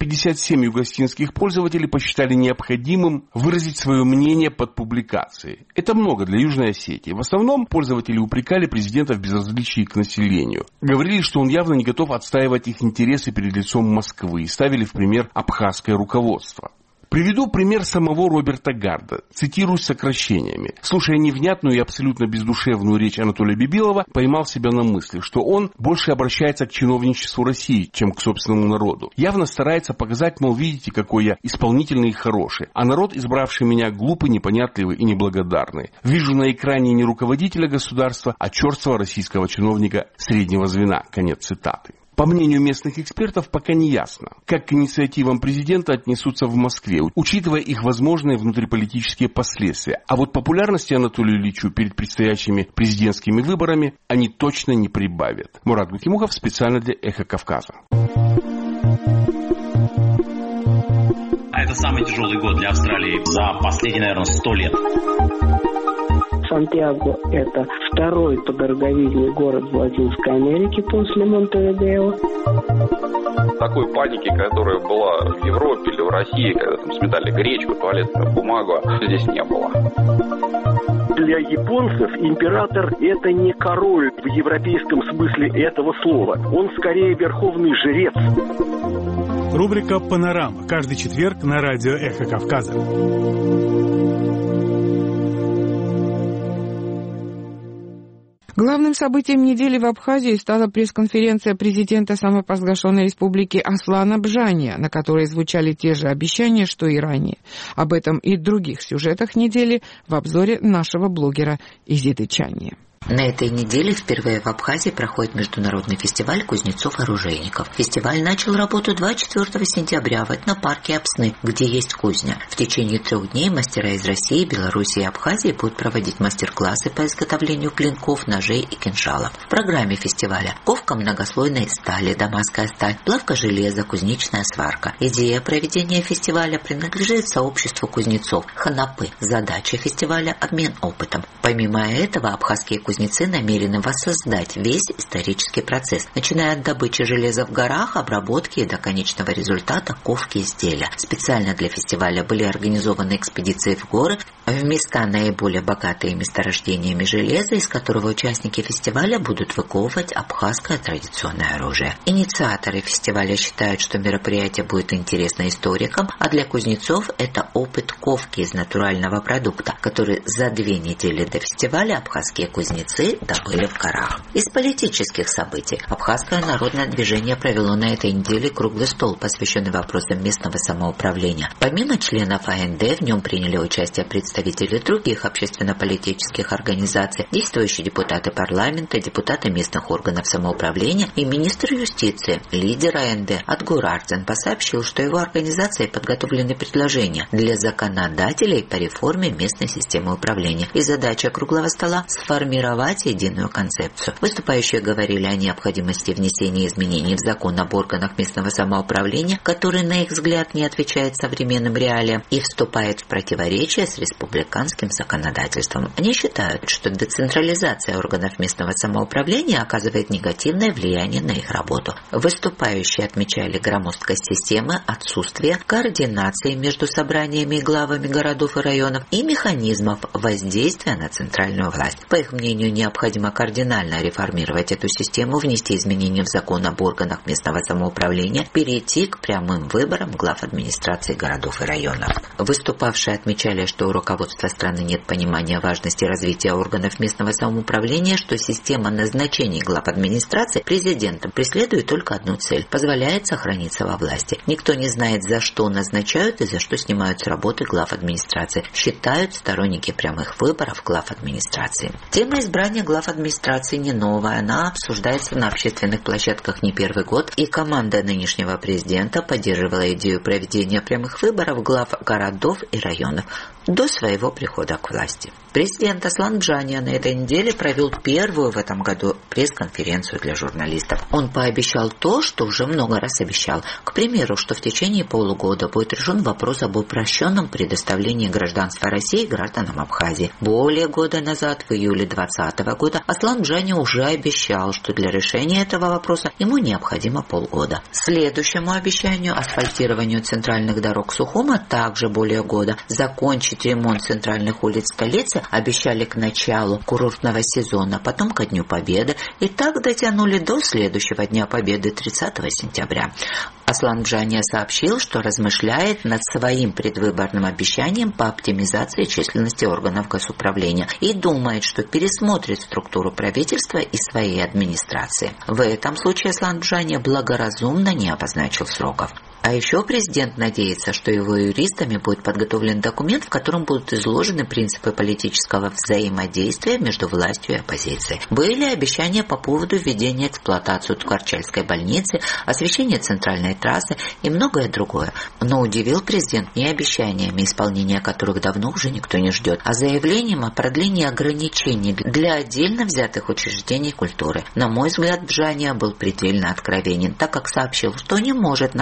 257 югостинских пользователей посчитали необходимым выразить свое мнение под публикацией. Это много для Южной Осетии. В основном пользователи упрекали президента в безразличии к населению. Говорили, что он явно не готов отстаивать их интересы перед лицом Москвы и ставили в пример абхазское руководство. Приведу пример самого Роберта Гарда. Цитирую с сокращениями. Слушая невнятную и абсолютно бездушевную речь Анатолия Бибилова, поймал себя на мысли, что он больше обращается к чиновничеству России, чем к собственному народу. Явно старается показать, мол, видите, какой я исполнительный и хороший, а народ, избравший меня, глупый, непонятливый и неблагодарный. Вижу на экране не руководителя государства, а черствого российского чиновника среднего звена. Конец цитаты. По мнению местных экспертов, пока не ясно, как к инициативам президента отнесутся в Москве, учитывая их возможные внутриполитические последствия. А вот популярности Анатолию Ильичу перед предстоящими президентскими выборами они точно не прибавят. Мурат Бакимухов специально для «Эхо Кавказа». Это самый тяжелый год для Австралии за последние, наверное, 100 лет. Сантьяго – это второй по дороговизне город в Латинской Америке после Монтевидео. Такой паники, которая была в Европе или в России, когда там сметали гречку, туалетную бумагу, здесь не было. Для японцев император – это не король в европейском смысле этого слова. Он скорее верховный жрец. Рубрика «Панорама». Каждый четверг на радио «Эхо Кавказа». Главным событием недели в Абхазии стала пресс-конференция президента самопровозглашенной республики Аслана Бжания, на которой звучали те же обещания, что и ранее. Об этом и других сюжетах недели в обзоре нашего блогера Изиды Чания. На этой неделе впервые в Абхазии проходит международный фестиваль кузнецов-оружейников. Фестиваль начал работу 24 сентября в этнопарке Апсны, где есть кузня. В течение 3 дней мастера из России, Беларуси и Абхазии будут проводить мастер-классы по изготовлению клинков, ножей и кинжалов. В программе фестиваля ковка многослойной стали, дамасская сталь, плавка железа, кузнечная сварка. Идея проведения фестиваля принадлежит сообществу кузнецов Ханапы. Задача фестиваля – обмен опытом. Помимо этого, абхазские кузнецы намерены воссоздать весь исторический процесс, начиная от добычи железа в горах, обработки и до конечного результата ковки изделия. Специально для фестиваля были организованы экспедиции в горы, в места наиболее богатые месторождениями железа, из которого участники фестиваля будут выковывать абхазское традиционное оружие. Инициаторы фестиваля считают, что мероприятие будет интересно историкам, а для кузнецов это опыт ковки из натурального продукта, который за 2 недели до фестиваля абхазские кузнецы добыли в горах. Из политических событий Абхазское народное движение провело на этой неделе круглый стол, посвященный вопросам местного самоуправления. Помимо членов АНД, в нем приняли участие представители других общественно-политических организаций, действующие депутаты парламента, депутаты местных органов самоуправления и министр юстиции. Лидер АНД Атгур Ардзенпа сообщил, что его организацией подготовлены предложения для законодателей по реформе местной системы управления. И задача круглого стола – сформировать единую концепцию. Выступающие говорили о необходимости внесения изменений в закон об органах местного самоуправления, который, на их взгляд, не отвечает современным реалиям и вступает в противоречие с республиканским законодательством. Они считают, что децентрализация органов местного самоуправления оказывает негативное влияние на их работу. Выступающие отмечали громоздкость системы, отсутствие координации между собраниями и главами городов и районов и механизмов воздействия на центральную власть. По их мнению, необходимо кардинально реформировать эту систему, внести изменения в закон об органах местного самоуправления, перейти к прямым выборам глав администрации городов и районов. Выступавшие отмечали, что у руководства страны нет понимания важности развития органов местного самоуправления, что система назначений глав администрации президентом преследует только одну цель – позволяет сохраниться во власти. Никто не знает, за что назначают и за что снимают с работы глав администрации, считают сторонники прямых выборов глав администрации. Тема избрания глав администрации не новая, она обсуждается на общественных площадках не первый год, и команда нынешнего президента поддерживала идею проведения прямых выборов глав городов и районов до своего прихода к власти. Президент Аслан Бжания на этой неделе провел первую в этом году пресс-конференцию для журналистов. Он пообещал то, что уже много раз обещал. К примеру, что в течение полугода будет решен вопрос об упрощенном предоставлении гражданства России гражданам Абхазии. Более года назад, в июле 2020 года, Аслан Бжания уже обещал, что для решения этого вопроса ему необходимо полгода. Следующему обещанию, асфальтированию центральных дорог Сухума, также более года. Закончить ремонт центральных улиц столицы обещали к началу курортного сезона, потом ко Дню Победы, и так дотянули до следующего Дня Победы 30 сентября. Аслан Бжания сообщил, что размышляет над своим предвыборным обещанием по оптимизации численности органов госуправления и думает, что пересмотрит структуру правительства и своей администрации. В этом случае Аслан Бжания благоразумно не обозначил сроков. А еще президент надеется, что его юристами будет подготовлен документ, в котором будут изложены принципы политического взаимодействия между властью и оппозицией. Были обещания по поводу введения в эксплуатацию Ткачальской больницы, освещения центральной трассы и многое другое. Но удивил президент не обещаниями, исполнения которых давно уже никто не ждет, а заявлением о продлении ограничений для отдельно взятых учреждений культуры. На мой взгляд, Бжания был предельно откровенен, так как сообщил, что не может наказывать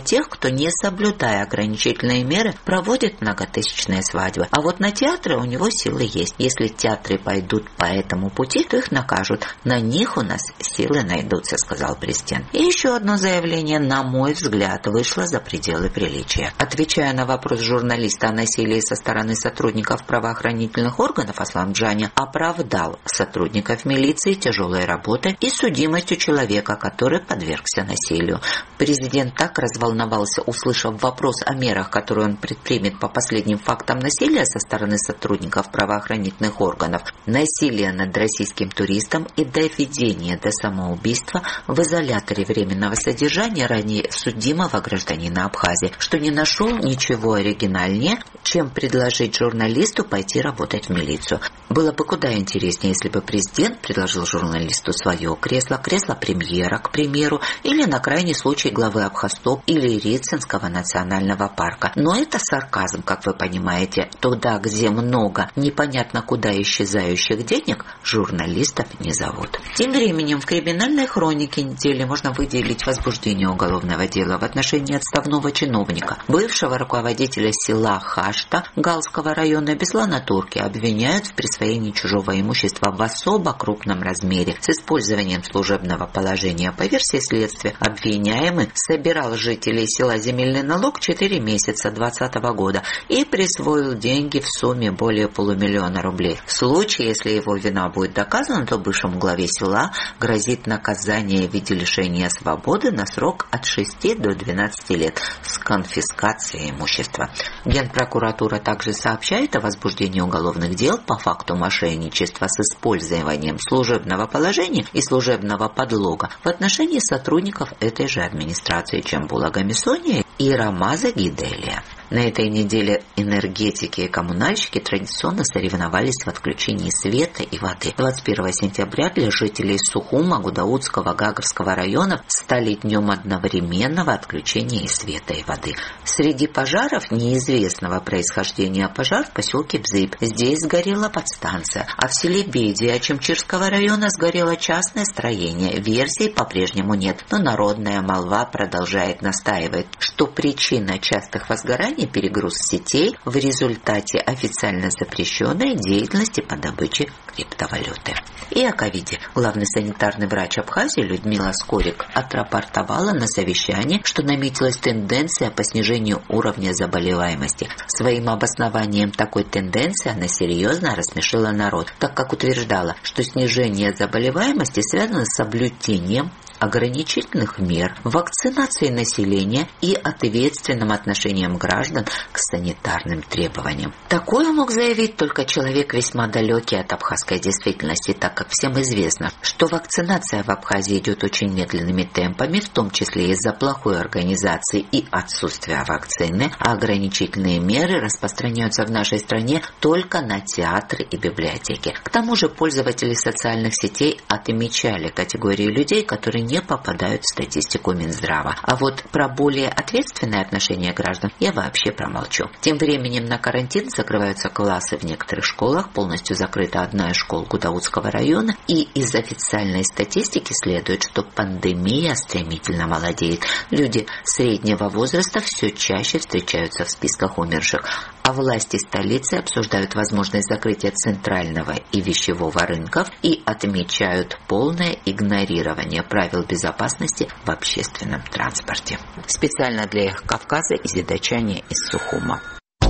тех, кто, не соблюдая ограничительные меры, проводит многотысячные свадьбы. А вот на театры у него силы есть. Если театры пойдут по этому пути, то их накажут. На них у нас силы найдутся, сказал президент. И еще одно заявление, на мой взгляд, вышло за пределы приличия. Отвечая на вопрос журналиста о насилии со стороны сотрудников правоохранительных органов, Аслан Джани оправдал сотрудников милиции тяжелой работой и судимостью человека, который подвергся насилию. Президент так разволновался, услышав вопрос о мерах, которые он предпримет по последним фактам насилия со стороны сотрудников правоохранительных органов, насилие над российским туристом и доведение до самоубийства в изоляторе временного содержания ранее судимого гражданина Абхазии, что не нашел ничего оригинальнее, чем предложить журналисту пойти работать в милицию. Было бы куда интереснее, если бы президент предложил журналисту свое кресло премьера, к примеру, или на крайний случай главы Абхазтоп или Рицинского национального парка. Но это сарказм, как вы понимаете. Туда, где много непонятно куда исчезающих денег, журналистов не зовут. Тем временем в криминальной хронике недели можно выделить возбуждение уголовного дела в отношении отставного чиновника, бывшего руководителя села Хашта Галского района Беслана Турки, обвиняют в присвоении чужого имущества в особо крупном размере с использованием служебного положения. По версии следствия, обвиняемый собирал жителей села земельный налог 4 месяца 2020 года и присвоил деньги в сумме более 500 000 рублей. В случае, если его вина будет доказана, то бывшему главе села грозит наказание в виде лишения свободы на срок от 6 до 12 лет с конфискацией имущества. Генпрокуратура также сообщает о возбуждении уголовных дел по факту мошенничества с использованием служебного положения и служебного подлога в отношении сотрудников этой же администрации Чамбула Гамисония и Рамаза Гиделия. На этой неделе энергетики и коммунальщики традиционно соревновались в отключении света и воды. 21 сентября для жителей Сухума, Гудаутского, Гагарского районов стали днем одновременного отключения света и воды. Среди пожаров неизвестного происхождения пожар в поселке Бзыб. Здесь сгорела подстанция, а в селе Бедия Чемчирского района сгорело частное строение. Версий по-прежнему нет, но народная молва продолжает настаивать, что причина частых возгораний – перегруз сетей в результате официально запрещенной деятельности по добыче криптовалюты. И о ковиде. Главный санитарный врач Абхазии Людмила Скорик отрапортовала на совещании, что наметилась тенденция по снижению уровня заболеваемости. Своим обоснованием такой тенденции она серьезно рассмешила народ, так как утверждала, что снижение заболеваемости связано с соблюдением ограничительных мер, вакцинацией населения и ответственным отношением граждан к санитарным требованиям. Такое мог заявить только человек весьма далекий от абхазской действительности, так как всем известно, что вакцинация в Абхазии идет очень медленными темпами, в том числе из-за плохой организации и отсутствия вакцины, а ограничительные меры распространяются в нашей стране только на театры и библиотеки. К тому же пользователи социальных сетей отмечали категории людей, которые не попадают в статистику Минздрава. А вот про более ответственное отношение граждан я вообще промолчу. Тем временем на карантин закрываются классы в некоторых школах, полностью закрыта одна из школ Гудаутского района, и из официальной статистики следует, что пандемия стремительно молодеет. Люди среднего возраста все чаще встречаются в списках умерших, а власти столицы обсуждают возможность закрытия центрального и вещевого рынков и отмечают полное игнорирование правил безопасности в общественном транспорте. Специально для их Кавказа из Дачани из Сухума.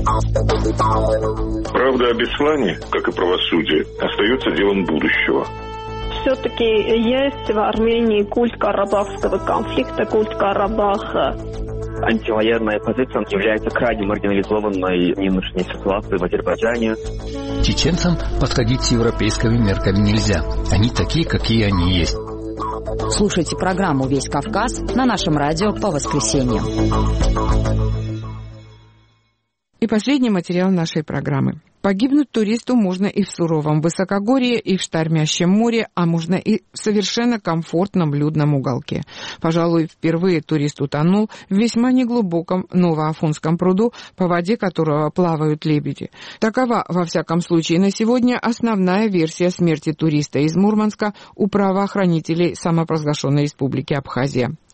Правда о Беслане, как и правосудие, остается делом будущего. Все-таки есть в Армении культ карабахского конфликта, культ Карабаха. Антивоенная позиция является крайне маргинализованной в нынешней ситуации в Азербайджане. Чеченцам подходить с европейскими мерками нельзя. Они такие, какие они есть. Слушайте программу «Весь Кавказ» на нашем радио по воскресеньям. И последний материал нашей программы. Погибнуть туристу можно и в суровом высокогорье, и в штормящем море, а можно и в совершенно комфортном людном уголке. Пожалуй, впервые турист утонул в весьма неглубоком Новоафонском пруду, по воде которого плавают лебеди. Такова, во всяком случае, на сегодня основная версия смерти туриста из Мурманска у правоохранителей самопровозглашенной республики Абхазия.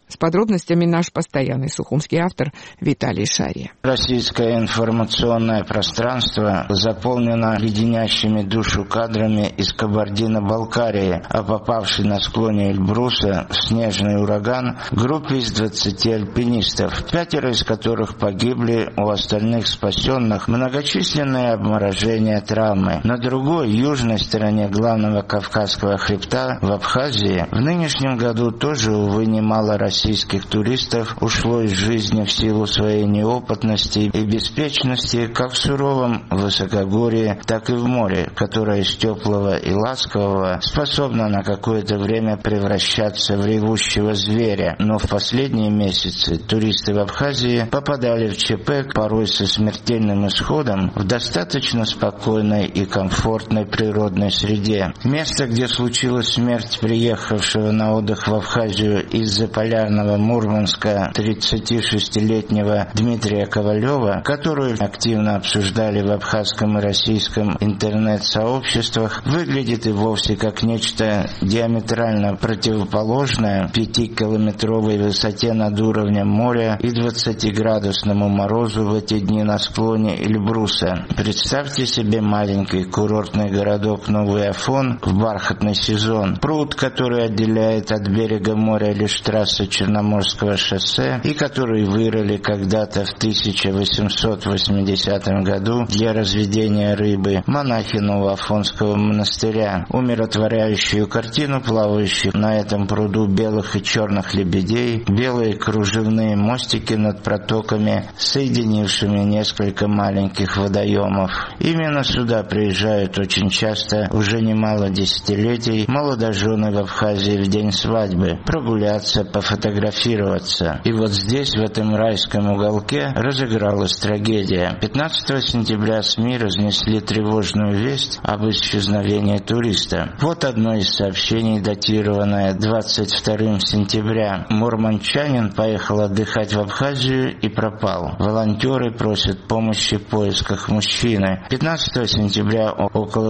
С подробностями наш постоянный сухумский автор Виталий Шария. Российское информационное пространство заполнено леденящими душу кадрами из Кабардино-Балкарии, о попавшей на склоне Эльбруса в снежный ураган группе из 20 альпинистов, 5 из которых погибли, у остальных спасенных многочисленные обморожения, травмы. На другой, южной стороне главного Кавказского хребта, в Абхазии, в нынешнем году тоже, увы, немало российских туристов ушло из жизни в силу своей неопытности и беспечности как в суровом высокогорье, так и в море, которое из теплого и ласкового способно на какое-то время превращаться в ревущего зверя. Но в последние месяцы туристы в Абхазии попадали в ЧП, порой со смертельным исходом, в достаточно спокойной и комфортной природной среде. Место, где случилась смерть приехавшего на отдых в Абхазию из-за полярного Мурманска 36-летнего Дмитрия Ковалева, которую активно обсуждали в абхазском и российском интернет-сообществах, выглядит и вовсе как нечто диаметрально противоположное 5-километровой высоте над уровнем моря и 20-градусному морозу в эти дни на склоне Эльбруса. Представьте себе маленький курортный городок Новый Афон в бархатный сезон, пруд, который отделяет от берега моря лишь трасса Черноморского шоссе и который вырыли когда-то в 1880 году для разведения рыбы монахи Новоафонского монастыря. Умиротворяющую картину плавающих на этом пруду белых и черных лебедей, белые кружевные мостики над протоками, соединившими несколько маленьких водоемов. Именно сюда приезжают очень часто, уже немало десятилетий, молодожены в Абхазии в день свадьбы, прогуляться, пофотографироваться. И вот здесь, в этом райском уголке, разыгралась трагедия. 15 сентября СМИ разнесли тревожную весть об исчезновении туриста. Вот одно из сообщений, датированное 22 сентября. Мурманчанин поехал отдыхать в Абхазию и пропал. Волонтеры просят помощи в поисках мужчины. 15 сентября около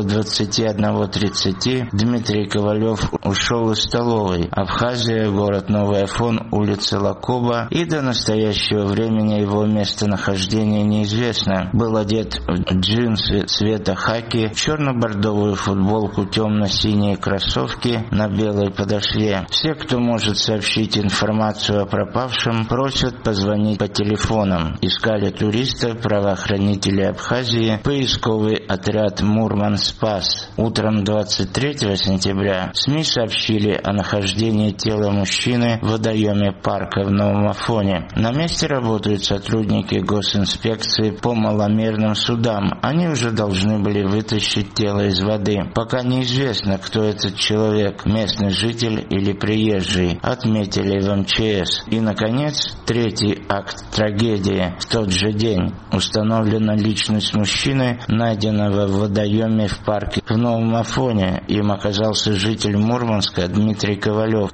21:30 Дмитрий Ковалев ушел из столовой. Абхазия, город Новый Афон, улица Лакоба, и до настоящего времени его местонахождение неизвестно. Был одет в джинсы цвета хаки, черно-бордовую футболку, темно-синие кроссовки на белой подошве. Все, кто может сообщить информацию о пропавшем, просят позвонить по телефонам. Искали туриста правоохранители Абхазии, поисковый отряд «Мурманспас». Утром 23 сентября СМИ сообщили о нахождении тела мужчины в водоеме парка в Новом Афоне. На месте работают сотрудники госинспекции по маломерным судам. Они уже должны были вытащить тело из воды. Пока неизвестно, кто этот человек, местный житель или приезжий, отметили в МЧС. И, наконец, третий акт трагедии. В тот же день установлена личность мужчины, найденного в водоеме в парке в Новом Афоне. Им оказался житель Мурманска Дмитрий Ковалев,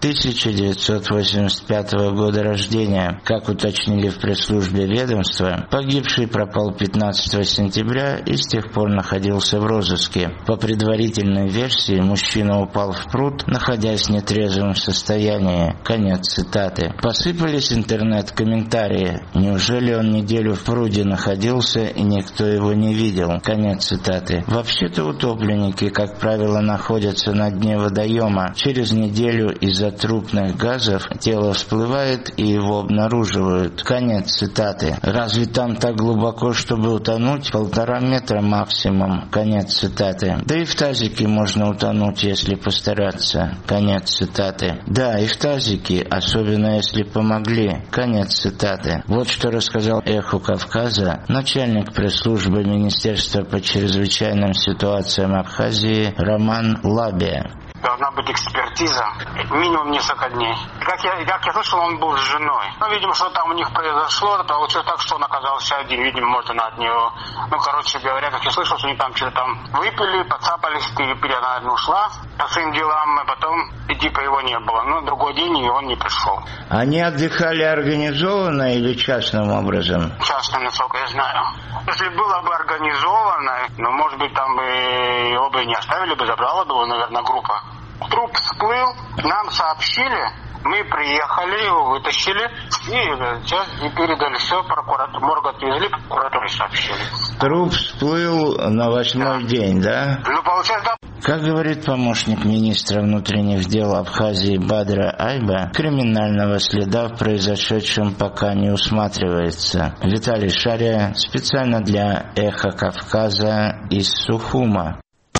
1985 года рождения. Как уточнили в пресс-службе ведомства, погибший пропал 15 сентября и с тех пор находился в розыске. По предварительной версии, мужчина упал в пруд, находясь в нетрезвом состоянии. Конец цитаты. Посыпались интернет-комментарии. Неужели он неделю в пруде находился и никто его не видел? Конец цитаты. Вообще-то утопленники, как правило, находятся на дне водоема. Через неделю из-за трупных газов тело всплывает и его обнаруживают. Конец цитаты. Разве там так глубоко, чтобы утонуть? 1,5 метра максимум. Конец цитаты. Да и в тазике можно утонуть, если постараться. Конец цитаты. Да, и в тазике, особенно если помогли. Конец цитаты. Вот что рассказал «Эху Кавказа» начальник пресс-службы Министерства по чрезвычайным ситуациям Абхазии Роман Лабия. Должна быть экспертиза, минимум несколько дней. Как я слышал, он был с женой. Ну, видимо, что там у них произошло, получилось так, что он оказался один. Видимо, может, она от него. Ну, короче говоря, как я слышал, что они там что-то там выпили, подцапались, теперь она, наверное, ушла по своим делам, а потом типа его не было. Ну, другой день и он не пришел. Они отдыхали организованно или частным образом? Частным, насколько я знаю. Если было бы организовано, ну, может быть, там бы его бы не оставили бы, забрала бы его, наверное, группа. Труп всплыл, нам сообщили, Мы приехали, его вытащили и передали все прокуратуре. Морг отвезли, прокуратуре сообщили. Труп всплыл на 8-й день, да? Ну, получается, да. Как говорит помощник министра внутренних дел Абхазии Бадра Айба, криминального следа в произошедшем пока не усматривается. Виталий Шария специально для «Эхо Кавказа» из Сухума.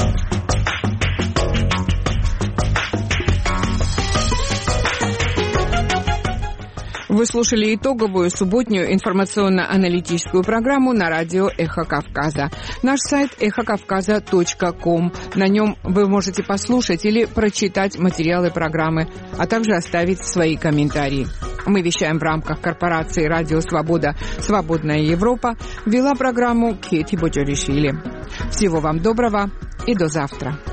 Вы слушали итоговую субботнюю информационно-аналитическую программу на радио «Эхо Кавказа». Наш сайт эхокавказа.ком. На нем вы можете послушать или прочитать материалы программы, а также оставить свои комментарии. Мы вещаем в рамках корпорации «Радио Свобода. Свободная Европа». Вела программу Кети Боджоришвили. Всего вам доброго и до завтра.